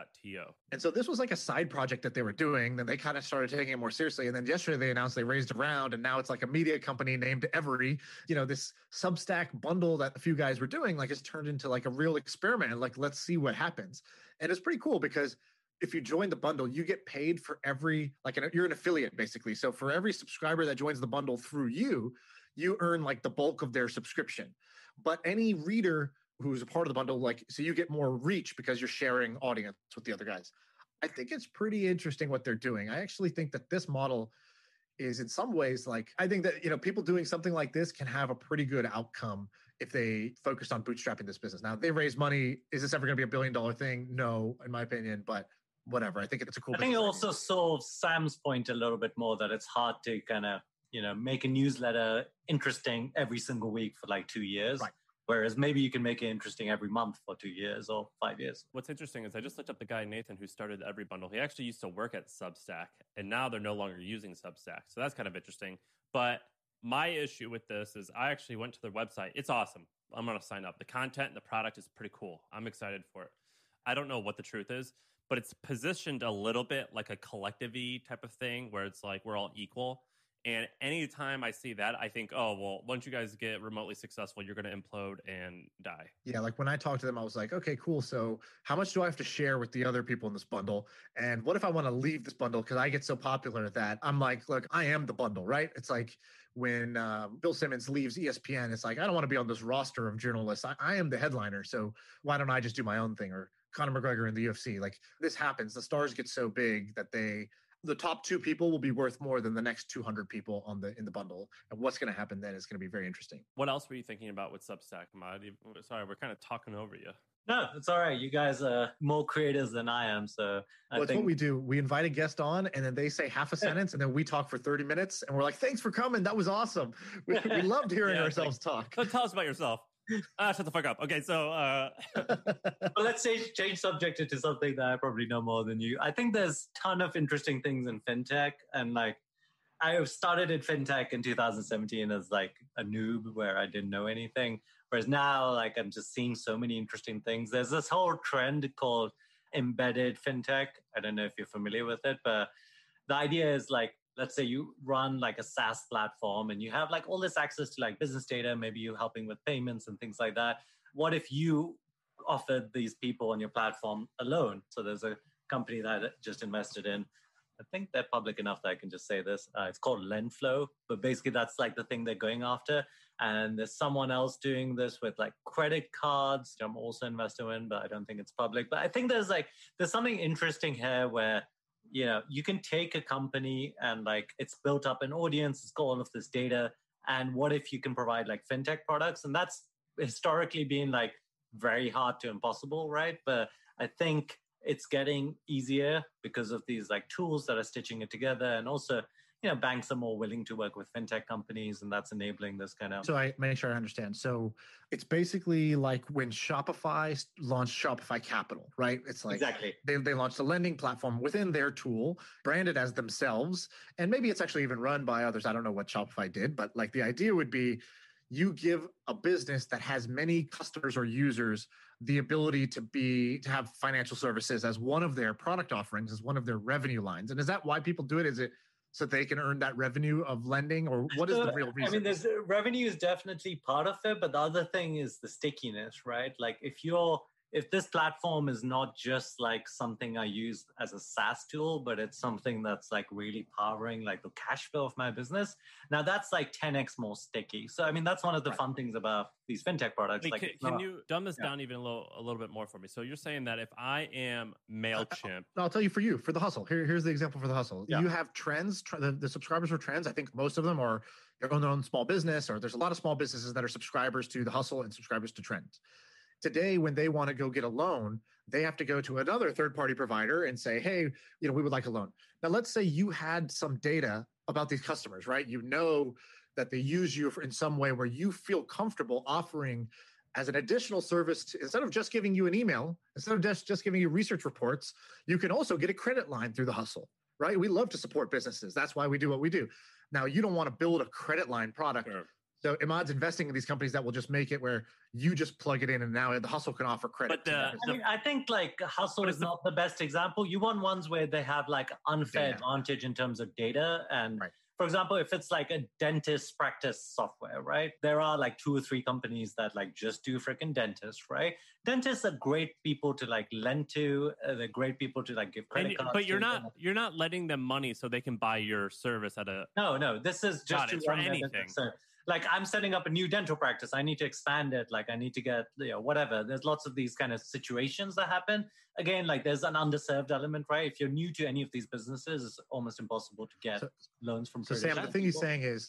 Speaker 3: And so this was like a side project that they were doing. Then they kind of started taking it more seriously. And then yesterday they announced they raised a round, and now it's like a media company named Every. You know, this Substack bundle that a few guys were doing, like, has turned into like a real experiment. Like, let's see what happens. And it's pretty cool because if you join the bundle, you get paid for every, like, you're an affiliate basically. So for every subscriber that joins the bundle through you, you earn like the bulk of their subscription. But any reader who's a part of the bundle, like, so you get more reach because you're sharing audience with the other guys. I think it's pretty interesting what they're doing. I actually think that this model is in some ways, like, I think that, you know, people doing something like this can have a pretty good outcome if they focused on bootstrapping this business. Now, they raise money. Is this ever going to be a $1 billion thing? No, in my opinion, but whatever. I think it's a cool.
Speaker 5: I think it also solves Sam's point a little bit more, that it's hard to kind of, you know, make a newsletter interesting every single week for like 2 years.
Speaker 3: Right.
Speaker 5: Whereas maybe you can make it interesting every month for 2 years or 5 years.
Speaker 4: What's interesting is I just looked up the guy, Nathan, who started Every Bundle. He actually used to work at Substack, and now they're no longer using Substack. So that's kind of interesting. But my issue with this is I actually went to their website. It's awesome. I'm going to sign up. The content and the product is pretty cool. I'm excited for it. I don't know what the truth is, but it's positioned a little bit like a collective-y type of thing where it's like we're all equal. And anytime I see that, I think, oh, well, once you guys get remotely successful, you're going to implode and die.
Speaker 3: Yeah, like when I talked to them, I was like, okay, cool. So how much do I have to share with the other people in this bundle? And what if I want to leave this bundle because I get so popular that I'm like, look, I am the bundle, right? It's like when Bill Simmons leaves ESPN, it's like, I don't want to be on this roster of journalists. I am the headliner. So why don't I just do my own thing? Or Conor McGregor in the UFC. Like, this happens. The stars get so big that the top 2 people will be worth more than the next 200 people in the bundle. And what's going to happen then is going to be very interesting.
Speaker 4: What else were you thinking about with Substack, Ahmad? Sorry, we're kind of talking over you.
Speaker 5: No, it's all right. You guys are more creators than I am. So
Speaker 3: it's what we do. We invite a guest on, and then they say half a sentence, and then we talk for 30 minutes. And we're like, thanks for coming. That was awesome. We loved hearing ourselves talk.
Speaker 4: So tell us about yourself. Shut the fuck up. Okay, so
Speaker 5: well, let's change subject into something that I probably know more than you. I think there's a ton of interesting things in fintech, and like I started in fintech in 2017 as like a noob where I didn't know anything, whereas now like I'm just seeing so many interesting things. There's this whole trend called embedded fintech. I don't know if you're familiar with it, but the idea is like, let's say you run like a SaaS platform and you have like all this access to like business data, maybe you helping with payments and things like that. What if you offered these people on your platform a loan? So there's a company that I just invested in. I think they're public enough that I can just say this. It's called Lendflow, but basically that's like the thing they're going after. And there's someone else doing this with like credit cards. I'm also an investor in, but I don't think it's public. But I think there's something interesting here where, you know, you can take a company and like it's built up an audience, it's got all of this data. And what if you can provide like fintech products? And that's historically been like very hard to impossible, right? But I think it's getting easier because of these like tools that are stitching it together. And also, you know, banks are more willing to work with fintech companies, and that's enabling this kind of.
Speaker 3: So I make sure I understand. So it's basically like when Shopify launched Shopify Capital, right? It's like
Speaker 5: exactly
Speaker 3: they launched a lending platform within their tool, branded as themselves, and maybe it's actually even run by others. I don't know what Shopify did, but like the idea would be you give a business that has many customers or users the ability to have financial services as one of their product offerings, as one of their revenue lines. And is that why people do it? Is it so they can earn that revenue of lending, or what is the real reason?
Speaker 5: I mean, there's revenue is definitely part of it, but the other thing is the stickiness, right? Like if this platform is not just like something I use as a SaaS tool, but it's something that's like really powering like the cash flow of my business, now that's like 10x more sticky. So I mean, that's one of the fun things about these fintech products.
Speaker 4: Wait, can you dumb this down even a little bit more for me? So you're saying that if I am MailChimp,
Speaker 3: I'll tell you for the hustle. Here's the example for the hustle.
Speaker 5: Yeah.
Speaker 3: You have Trends. The subscribers for Trends. I think most of them are their own small business, or there's a lot of small businesses that are subscribers to the hustle and subscribers to Trends. Today, when they want to go get a loan, they have to go to another third-party provider and say, hey, we would like a loan. Now, let's say you had some data about these customers, right? You know that they use you in some way where you feel comfortable offering as an additional service, instead of just giving you an email, instead of just giving you research reports, you can also get a credit line through the hustle, right? We love to support businesses. That's why we do what we do. Now, you don't want to build a credit line product.
Speaker 4: Sure.
Speaker 3: So Imad's investing in these companies that will just make it where you just plug it in and now the hustle can offer credit.
Speaker 4: But
Speaker 5: I think like Hustle is not the best example. You want ones where they have like unfair advantage in terms of data. And for example, if it's like a dentist practice software, right? There are like 2 or 3 companies that like just do freaking dentists, right? Dentists are great people to like lend to. They're great people to like give credit cards.
Speaker 4: But you're not letting them money so they can buy your service at a.
Speaker 5: No. This is just
Speaker 4: to run anything.
Speaker 5: Like I'm setting up a new dental practice. I need to expand it. Like I need to get, whatever. There's lots of these kind of situations that happen. Again, like there's an underserved element, right? If you're new to any of these businesses, it's almost impossible to get loans from.
Speaker 3: So Sam, the thing he's saying is,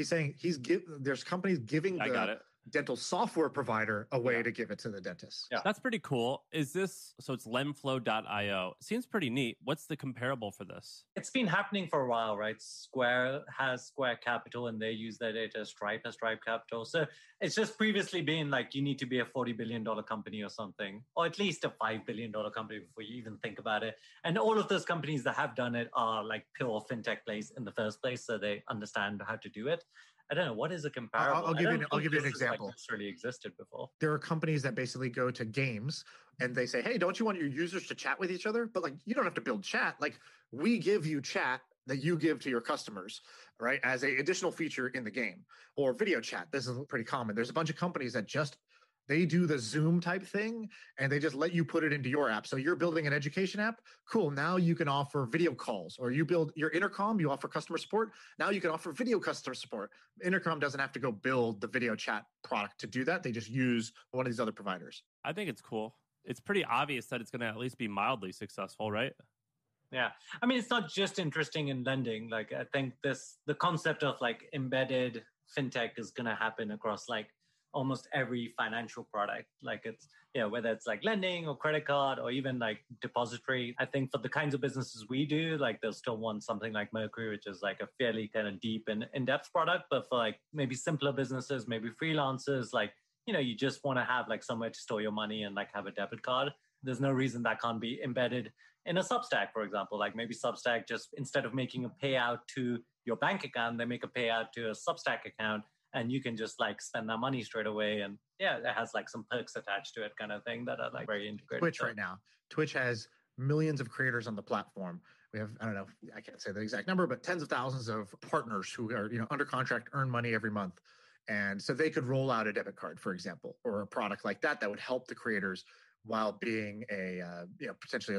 Speaker 3: there's companies giving the dental software provider a way to give it to the dentist.
Speaker 5: Yeah.
Speaker 4: That's pretty cool. Is this, so it's lenflow.io. Seems pretty neat. What's the comparable for this?
Speaker 5: It's been happening for a while, right? Square has Square Capital and they use their data. Stripe has Stripe Capital. So it's just previously been like, you need to be a $40 billion company or something, or at least a $5 billion company before you even think about it. And all of those companies that have done it are like pure fintech plays in the first place. So they understand how to do it. I don't know. What is a comparable?
Speaker 3: I'll give you an example.
Speaker 5: Like this really existed before.
Speaker 3: There are companies that basically go to games and they say, hey, don't you want your users to chat with each other? But like, you don't have to build chat. Like we give you chat that you give to your customers, right? As an additional feature in the game, or video chat. This is pretty common. There's a bunch of companies that they do the Zoom type thing and they just let you put it into your app. So you're building an education app. Cool. Now you can offer video calls, or you build your Intercom, you offer customer support. Now you can offer video customer support. Intercom doesn't have to go build the video chat product to do that. They just use one of these other providers.
Speaker 4: I think it's cool. It's pretty obvious that it's going to at least be mildly successful, right?
Speaker 5: Yeah. I mean, it's not just interesting in lending. Like, I think the concept of like embedded fintech is going to happen across like almost every financial product. Like it's, whether it's like lending or credit card or even like depository. I think for the kinds of businesses we do, like they'll still want something like Mercury, which is like a fairly kind of deep and in-depth product. But for like maybe simpler businesses, maybe freelancers, like, you just want to have like somewhere to store your money and like have a debit card. There's no reason that can't be embedded in a Substack, for example. Like maybe Substack just, instead of making a payout to your bank account, they make a payout to a Substack account. And you can just like spend that money straight away. And it has like some perks attached to it kind of thing that are like very integrated.
Speaker 3: Twitch right now. Twitch has millions of creators on the platform. We have, I don't know, I can't say the exact number, but tens of thousands of partners who are, under contract, earn money every month. And so they could roll out a debit card, for example, or a product like that would help the creators while being a, potentially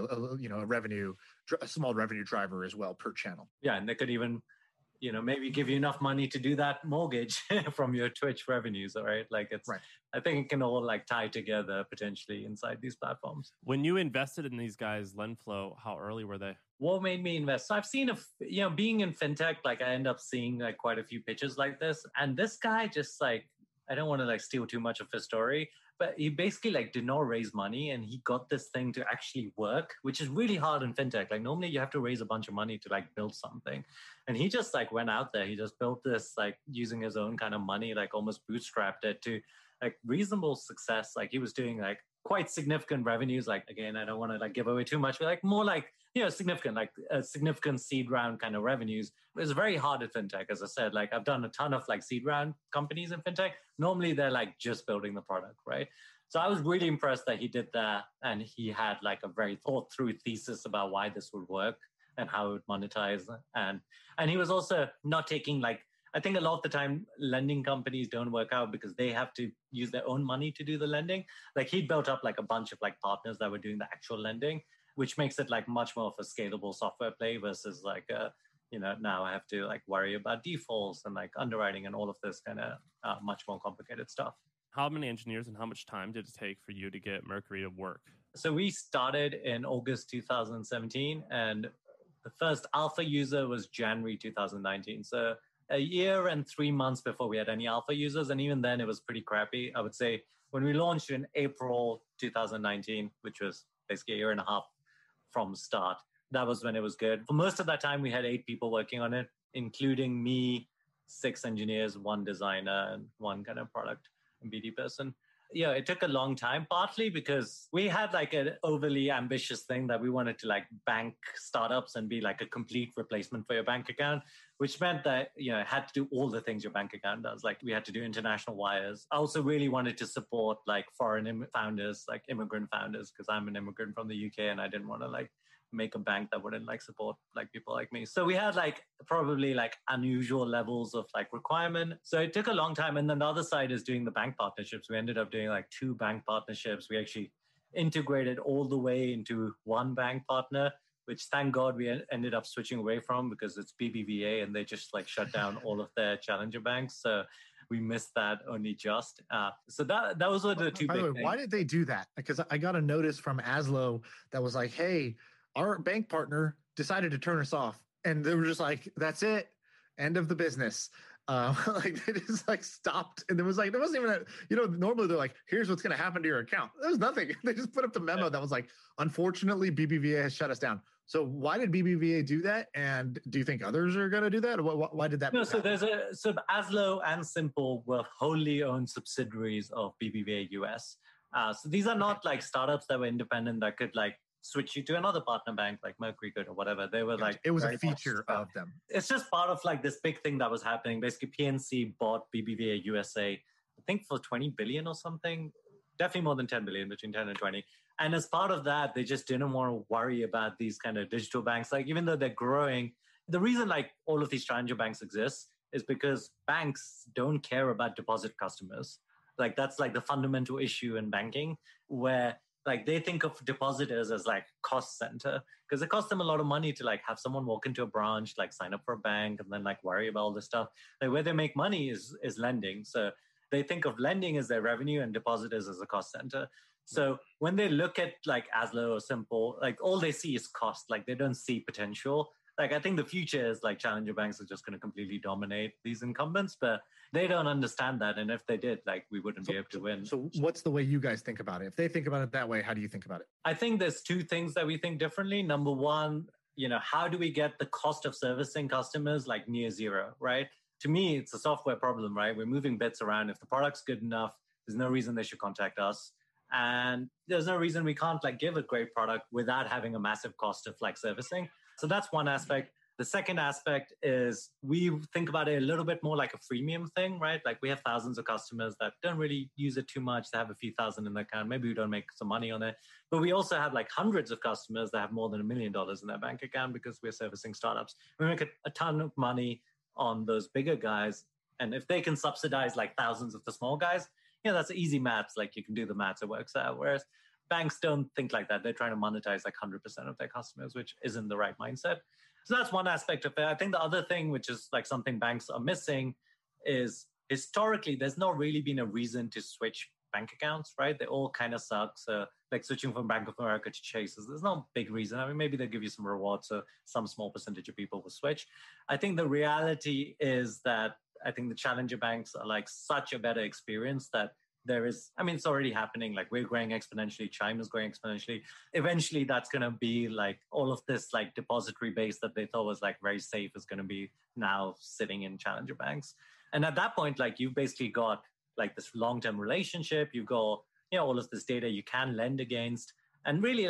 Speaker 3: a small revenue driver as well per channel.
Speaker 5: Yeah. And they could even, maybe give you enough money to do that mortgage from your Twitch revenues, all right? Like it's, right. I think it can all like tie together potentially inside these platforms.
Speaker 4: When you invested in these guys, Lenflow, how early were they?
Speaker 5: What made me invest? So I've seen, being in fintech, like I end up seeing like quite a few pitches like this. And this guy just like, I don't want to like steal too much of his story, but he basically like did not raise money and he got this thing to actually work, which is really hard in fintech. Like normally you have to raise a bunch of money to like build something. And he just like went out there. He just built this like using his own kind of money, like almost bootstrapped it to like reasonable success. Like he was doing like quite significant revenues. Like, again, I don't want to like give away too much, but like more like, significant, like a significant seed round kind of revenues. It's very hard at fintech. As I said, like I've done a ton of like seed round companies in fintech. Normally they're like just building the product, right? So I was really impressed that he did that. And he had like a very thought through thesis about why this would work and how it would monetize. And he was also not taking like, I think a lot of the time lending companies don't work out because they have to use their own money to do the lending. Like he built up like a bunch of like partners that were doing the actual lending, which makes it like much more of a scalable software play versus like, now I have to like worry about defaults and like underwriting and all of this kind of much more complicated stuff.
Speaker 4: How many engineers and how much time did it take for you to get Mercury to work?
Speaker 5: So we started in August 2017 and the first alpha user was January 2019. So a year and 3 months before we had any alpha users. And even then it was pretty crappy. I would say when we launched in April 2019, which was basically a year and a half from start, that was when it was good. For most of that time, we had 8 people working on it, including me, 6 engineers, 1 designer, and 1 kind of product and BD person. Yeah, it took a long time, partly because we had like an overly ambitious thing that we wanted to like bank startups and be like a complete replacement for your bank account, which meant that, it had to do all the things your bank account does. Like we had to do international wires. I also really wanted to support like foreign founders, like immigrant founders, because I'm an immigrant from the UK and I didn't want to like make a bank that wouldn't like support like people like me. So we had like probably like unusual levels of like requirement. So it took a long time. And then the other side is doing the bank partnerships. We ended up doing like 2 bank partnerships. We actually integrated all the way into 1 bank partner, which thank God we ended up switching away from because it's BBVA and they just like shut down all of their challenger banks. So we missed that only just. So that was one of the 2
Speaker 3: By
Speaker 5: big
Speaker 3: the way,
Speaker 5: things.
Speaker 3: why did they do that? Because I got a notice from Aslo that was like, hey, our bank partner decided to turn us off. And they were just like, that's it. End of the business. Like they just like stopped. And there wasn't even normally they're like, here's what's going to happen to your account. There was nothing. They just put up the memo that was like, unfortunately, BBVA has shut us down. So why did BBVA do that? And do you think others are going to do that? Or why did that?
Speaker 5: No, so Aslo and Simple were wholly owned subsidiaries of BBVA US. So these are not like startups that were independent that could like switch you to another partner bank like Mercury could or whatever. They were like,
Speaker 3: it was a feature of them.
Speaker 5: It's just part of like this big thing that was happening. Basically, PNC bought BBVA USA, I think for 20 billion or something, definitely more than 10 billion, between 10 and 20. And as part of that, they just didn't want to worry about these kind of digital banks. Like even though they're growing, the reason like all of these challenger banks exist is because banks don't care about deposit customers. Like that's like the fundamental issue in banking where like they think of depositors as like cost center because it costs them a lot of money to like have someone walk into a branch, like sign up for a bank and then like worry about all this stuff. Like where they make money is lending. So they think of lending as their revenue and depositors as a cost center. So when they look at like Aslo or Simple, like all they see is cost. Like they don't see potential. Like I think the future is like challenger banks are just going to completely dominate these incumbents, but they don't understand that. And if they did, like we wouldn't be able to win.
Speaker 3: So what's the way you guys think about it? If they think about it that way, how do you think about it?
Speaker 5: I think there's 2 things that we think differently. Number one, how do we get the cost of servicing customers like near zero, right? To me, it's a software problem, right? We're moving bits around. If the product's good enough, there's no reason they should contact us. And there's no reason we can't like give a great product without having a massive cost of like servicing. So that's one aspect. The second aspect is we think about it a little bit more like a freemium thing, right? Like we have thousands of customers that don't really use it too much. They have a few thousand in their account. Maybe we don't make some money on it. But we also have like hundreds of customers that have more than $1 million in their bank account because we're servicing startups. We make a ton of money on those bigger guys. And if they can subsidize like thousands of the small guys, that's easy maths. Like you can do the maths, it works out. Whereas banks don't think like that. They're trying to monetize like 100% of their customers, which isn't the right mindset. So that's one aspect of it. I think the other thing, which is like something banks are missing, is historically, there's not really been a reason to switch bank accounts, right? They all kind of suck. So like switching from Bank of America to Chase's, there's no big reason. I mean, maybe they'll give you some rewards, so some small percentage of people will switch. I think the reality is that I think the challenger banks are like such a better experience that there is, I mean, it's already happening. Like we're growing exponentially, Chime is growing exponentially. Eventually that's going to be like all of this like depository base that they thought was like very safe is going to be now sitting in challenger banks. And at that point, like you've basically got like this long-term relationship, you've got, all of this data you can lend against. And really like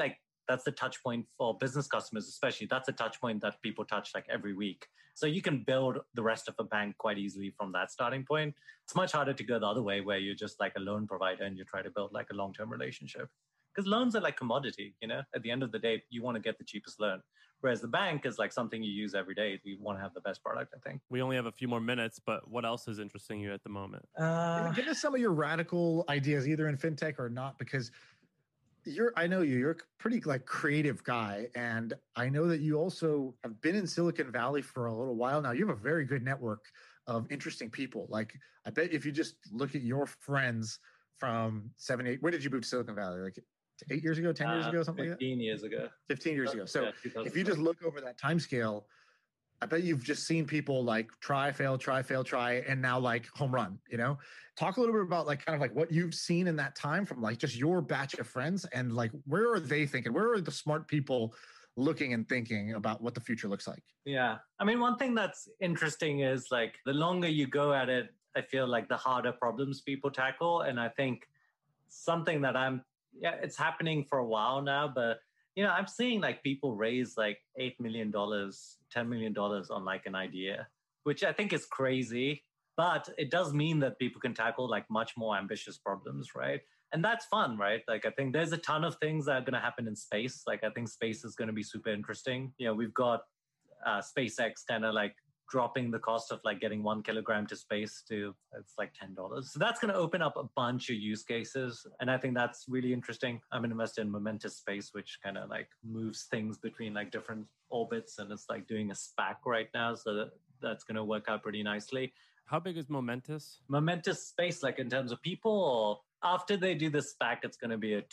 Speaker 5: That's the touch point for business customers, especially. That's a touch point that people touch like every week. So you can build the rest of a bank quite easily from that starting point. It's much harder to go the other way where you're just like a loan provider and you try to build like a long-term relationship. Because loans are like commodity, at the end of the day, you want to get the cheapest loan. Whereas the bank is like something you use every day. You want to have the best product, I think.
Speaker 4: We only have a few more minutes, but what else is interesting you at the moment?
Speaker 3: Give us some of your radical ideas, either in fintech or not, because I know you're a pretty like creative guy. And I know that you also have been in Silicon Valley for a little while now. You have a very good network of interesting people. Like, I bet if you just look at your friends from 7, 8, when did you move to Silicon Valley? Like 8 years ago, 10 years ago, something like that?
Speaker 5: 15 years ago.
Speaker 3: 15 years ago. So
Speaker 5: yeah,
Speaker 3: if you just look over that time scale, I bet you've just seen people like try, fail, and now like home run, Talk a little bit about like kind of like what you've seen in that time from like just your batch of friends and like where are they thinking? Where are the smart people looking and thinking about what the future looks like?
Speaker 5: Yeah. I mean, one thing that's interesting is like the longer you go at it, I feel like the harder problems people tackle. And I think something that it's happening for a while now, but I'm seeing like people raise like $8 million, $10 million on like an idea, which I think is crazy, but it does mean that people can tackle like much more ambitious problems, right? And that's fun, right? Like, I think there's a ton of things that are going to happen in space. Like, I think space is going to be super interesting. We've got SpaceX kind of like dropping the cost of like getting 1 kilogram to space to it's like $10. So that's going to open up a bunch of use cases. And I think that's really interesting. I'm an investor in Momentous Space, which kind of like moves things between like different orbits. And it's like doing a SPAC right now. So that's going to work out pretty nicely.
Speaker 4: How big is Momentous?
Speaker 5: Momentous Space, like in terms of people, or after they do the SPAC, it's going to be a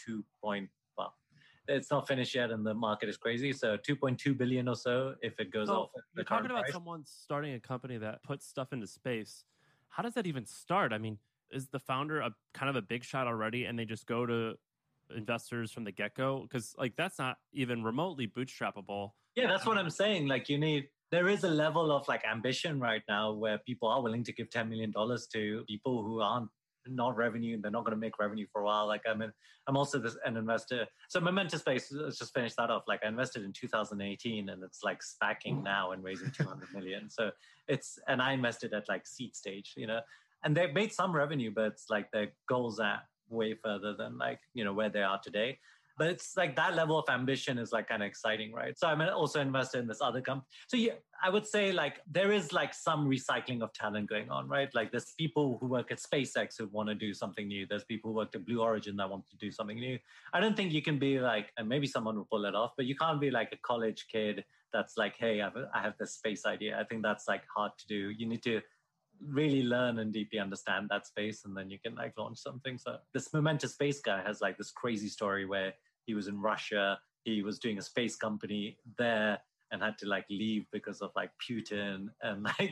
Speaker 5: it's not finished yet and the market is crazy. So 2.2 billion or so if it goes off.
Speaker 4: You're talking about someone starting a company that puts stuff into space. How does that even start? I mean, is the founder a kind of a big shot already and they just go to investors from the get-go? Because like that's not even remotely bootstrappable.
Speaker 5: Yeah, that's what I'm saying. Like there is a level of like ambition right now where people are willing to give $10 million to people who aren't not revenue. They're not going to make revenue for a while. Like I'm also an investor. So Momentous Space, let's just finish that off. Like I invested in 2018 and it's like SPACing now and raising 200 million. So and I invested at like seed stage, and they've made some revenue, but it's like their goals are way further than like, where they are today. But it's like that level of ambition is like kind of exciting, right? So I'm also invested in this other company. So yeah, I would say like there is like some recycling of talent going on, right? Like there's people who work at SpaceX who want to do something new. There's people who work at Blue Origin that want to do something new. I don't think you can be like, and maybe someone will pull it off, but you can't be like a college kid that's like, hey, I have this space idea. I think that's like hard to do. You need to really learn and deeply understand that space, and then you can like launch something. So this Momentous Space guy has like this crazy story where he was in Russia. He was doing a space company there and had to like leave because of like Putin. And like,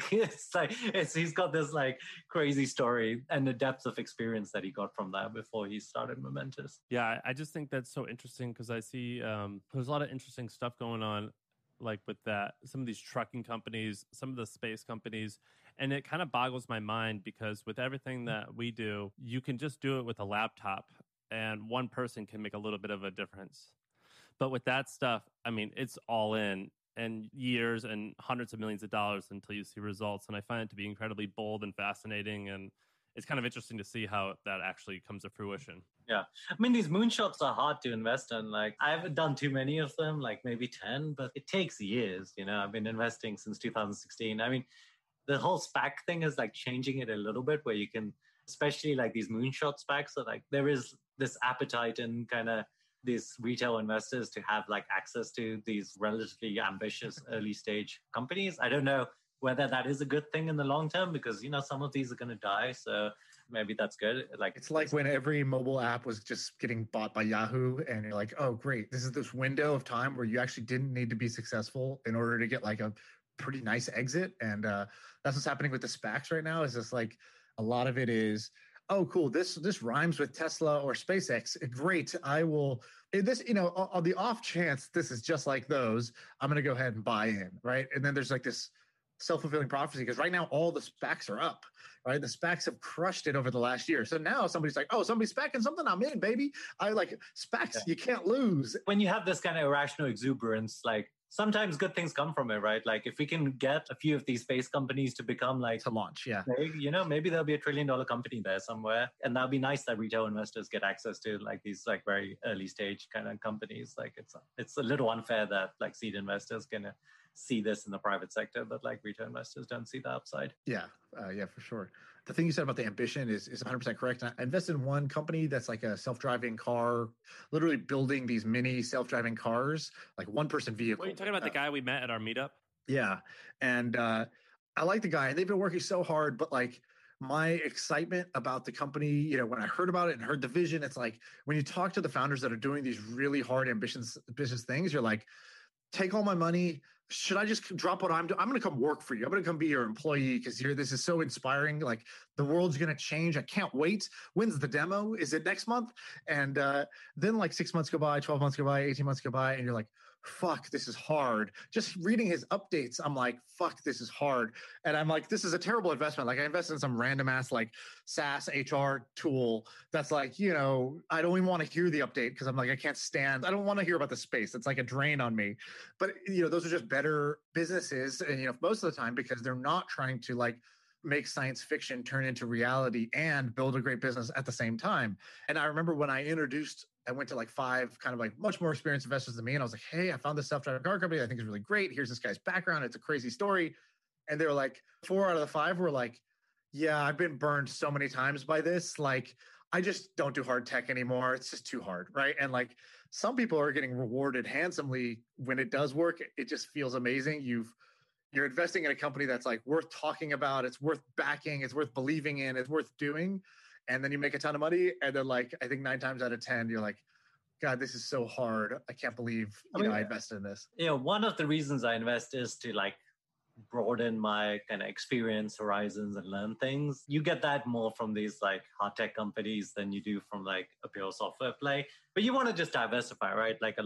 Speaker 5: he's got this like crazy story and the depth of experience that he got from that before he started Momentous.
Speaker 4: Yeah, I just think that's so interesting because I see there's a lot of interesting stuff going on like with that, some of these trucking companies, some of the space companies. And it kind of boggles my mind because with everything that we do, you can just do it with a laptop. And one person can make a little bit of a difference. But with that stuff, I mean, it's all in and years and hundreds of millions of dollars until you see results. And I find it to be incredibly bold and fascinating. And it's kind of interesting to see how that actually comes to fruition.
Speaker 5: Yeah. I mean, these moonshots are hard to invest in. Like, I haven't done too many of them, like maybe 10, but it takes years. I've been investing since 2016. I mean, the whole SPAC thing is like changing it a little bit where you can, especially like these moonshot SPACs, so like there is this appetite in kind of these retail investors to have like access to these relatively ambitious early stage companies. I don't know whether that is a good thing in the long term because, some of these are going to die. So maybe that's good. Like
Speaker 3: it's like when every mobile app was just getting bought by Yahoo and you're like, oh, great. This is this window of time where you actually didn't need to be successful in order to get like a pretty nice exit. And that's what's happening with the SPACs right now is just like a lot of it is, oh, cool. This rhymes with Tesla or SpaceX. Great. I will this, on the off chance this is just like those, I'm going to go ahead and buy in. Right. And then there's like this self-fulfilling prophecy because right now all the SPACs are up, right? The SPACs have crushed it over the last year. So now somebody's like, oh, somebody's SPACing something, I'm in, baby. I like SPACs, you can't lose.
Speaker 5: When you have this kind of irrational exuberance, like sometimes good things come from it, right? Like if we can get a few of these space companies to become like
Speaker 3: to launch,
Speaker 5: big, you know, maybe there'll be $1 trillion company there somewhere. And that'd be nice that retail investors get access to like these like very early stage kind of companies. Like it's a little unfair that like seed investors can see this in the private sector, but like retail investors don't see the upside.
Speaker 3: Yeah, for sure. The thing you said about the ambition is 100% correct. I invested in one company that's like a self-driving car, literally building these mini self-driving cars, like one-person vehicle.
Speaker 4: What are you talking about? The guy we met at our meetup?
Speaker 3: Yeah, and I like the guy. They've been working so hard, but like my excitement about the company, you know, when I heard about it and heard the vision, it's like when you talk to the founders that are doing these really hard, ambitious things, you're like, take all my money. Should I just drop what I'm doing? I'm going to come work for you. I'm going to come be your employee because this is so inspiring. Like the world's going to change. I can't wait. When's the demo? Is it next month? And then like 6 months go by, 12 months go by, 18 months go by. And you're like, fuck, this is hard. Just reading his updates, I'm like, fuck, this is hard. And I'm like, this is a terrible investment. Like I invested in some random ass like SaaS HR tool that's like, you know, I don't even want to hear the update because I'm like, I don't want to hear about the space. It's like a drain on me. But, you know, those are just better businesses, and, you know, most of the time because they're not trying to like make science fiction turn into reality and build a great business at the same time. And I remember when I went to like 5 kind of like much more experienced investors than me. And I was like, hey, I found this self-driving car company I think is really great. Here's this guy's background. It's a crazy story. And they were like, 4 out of the 5 were like, yeah, I've been burned so many times by this. Like, I just don't do hard tech anymore. It's just too hard, right? And like some people are getting rewarded handsomely when it does work. It just feels amazing. You're investing in a company that's like worth talking about. It's worth backing. It's worth believing in. It's worth doing. And then you make a ton of money. And then like, I think 9 times out of 10, you're like, God, this is so hard. I can't believe I invested in this.
Speaker 5: You know, one of the reasons I invest is to like broaden my kind of experience horizons and learn things. You get that more from these like hard tech companies than you do from like a pure software play. But you want to just diversify, right? Like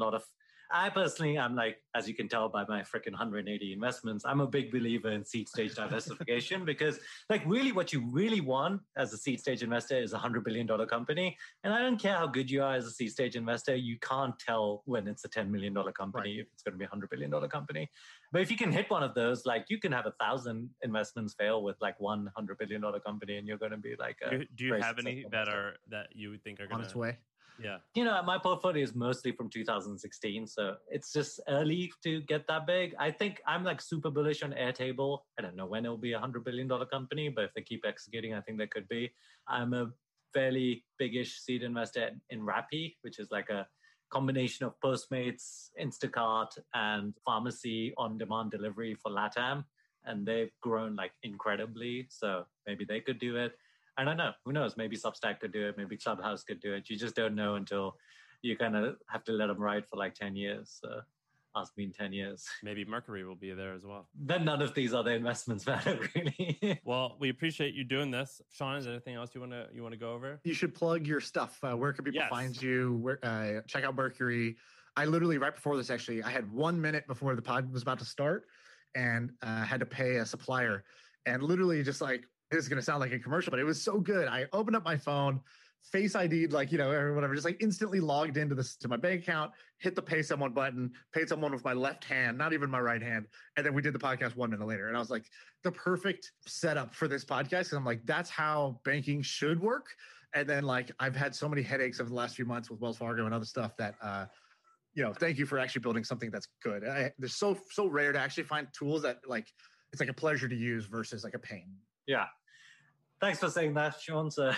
Speaker 5: I personally, I'm like, as you can tell by my freaking 180 investments, I'm a big believer in seed stage diversification because like really what you really want as a seed stage investor is a $100 billion company. And I don't care how good you are as a seed stage investor, you can't tell when it's a $10 million company, if it's going to be a $100 billion company. But if you can hit one of those, like you can have 1,000 investments fail with like one $100 billion company and you're going to be like,
Speaker 4: do you have any that you think are going
Speaker 3: on its way?
Speaker 4: Yeah.
Speaker 5: You know, my portfolio is mostly from 2016, so it's just early to get that big. I think I'm like super bullish on Airtable. I don't know when it'll be a $100 billion company, but if they keep executing, I think they could be. I'm a fairly biggish seed investor in Rappi, which is like a combination of Postmates, Instacart, and pharmacy on-demand delivery for LATAM. And they've grown like incredibly, so maybe they could do it. I don't know. Who knows? Maybe Substack could do it. Maybe Clubhouse could do it. You just don't know until you kind of have to let them ride for like 10 years. So ask me in 10 years.
Speaker 4: Maybe Mercury will be there as well.
Speaker 5: Then none of these other investments matter, really.
Speaker 4: Well, we appreciate you doing this. Sean, is there anything else you want to go over?
Speaker 3: You should plug your stuff. Where can people find you? Check out Mercury. I literally, right before this, actually, I had 1 minute before the pod was about to start and had to pay a supplier. And literally just like, this is going to sound like a commercial, but it was so good. I opened up my phone, Face ID'd, like, you know, or whatever, just like instantly logged into my bank account, hit the pay someone button, paid someone with my left hand, not even my right hand. And then we did the podcast 1 minute later. And I was like, the perfect setup for this podcast. And I'm like, that's how banking should work. And then like, I've had so many headaches over the last few months with Wells Fargo and other stuff that, you know, thank you for actually building something that's good. There's so rare to actually find tools that like, it's like a pleasure to use versus like a pain.
Speaker 5: Yeah. Thanks for saying that, Sean. So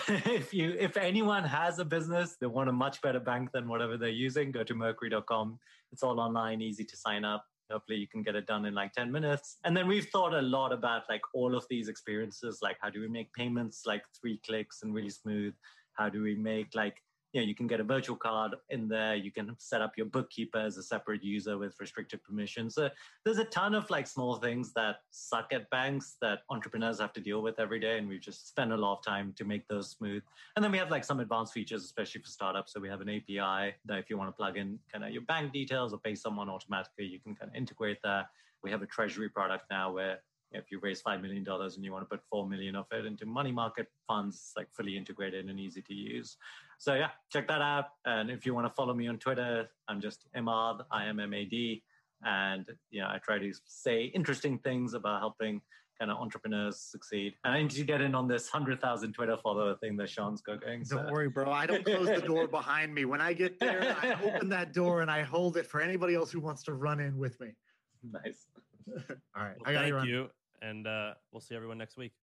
Speaker 5: if anyone has a business, they want a much better bank than whatever they're using, go to mercury.com. It's all online, easy to sign up. Hopefully you can get it done in like 10 minutes. And then we've thought a lot about like all of these experiences, like how do we make payments like 3 clicks and really smooth? How do we make like, you know, you can get a virtual card in there. You can set up your bookkeeper as a separate user with restricted permissions. So there's a ton of like small things that suck at banks that entrepreneurs have to deal with every day. And we just spend a lot of time to make those smooth. And then we have like some advanced features, especially for startups. So we have an API that if you want to plug in kind of your bank details or pay someone automatically, you can kind of integrate that. We have a treasury product now where if you raise $5 million and you want to put 4 million of it into money market funds, it's like fully integrated and easy to use. So yeah, check that out. And if you want to follow me on Twitter, I'm just Imad, IMMAD. And I try to say interesting things about helping kind of entrepreneurs succeed. And I need to get in on this 100,000 Twitter follower thing that Sean's going.
Speaker 3: Don't worry, bro. I don't close the door behind me. When I get there, I open that door and I hold it for anybody else who wants to run in with me.
Speaker 5: Nice.
Speaker 3: All right.
Speaker 4: Well, thank you. And we'll see everyone next week.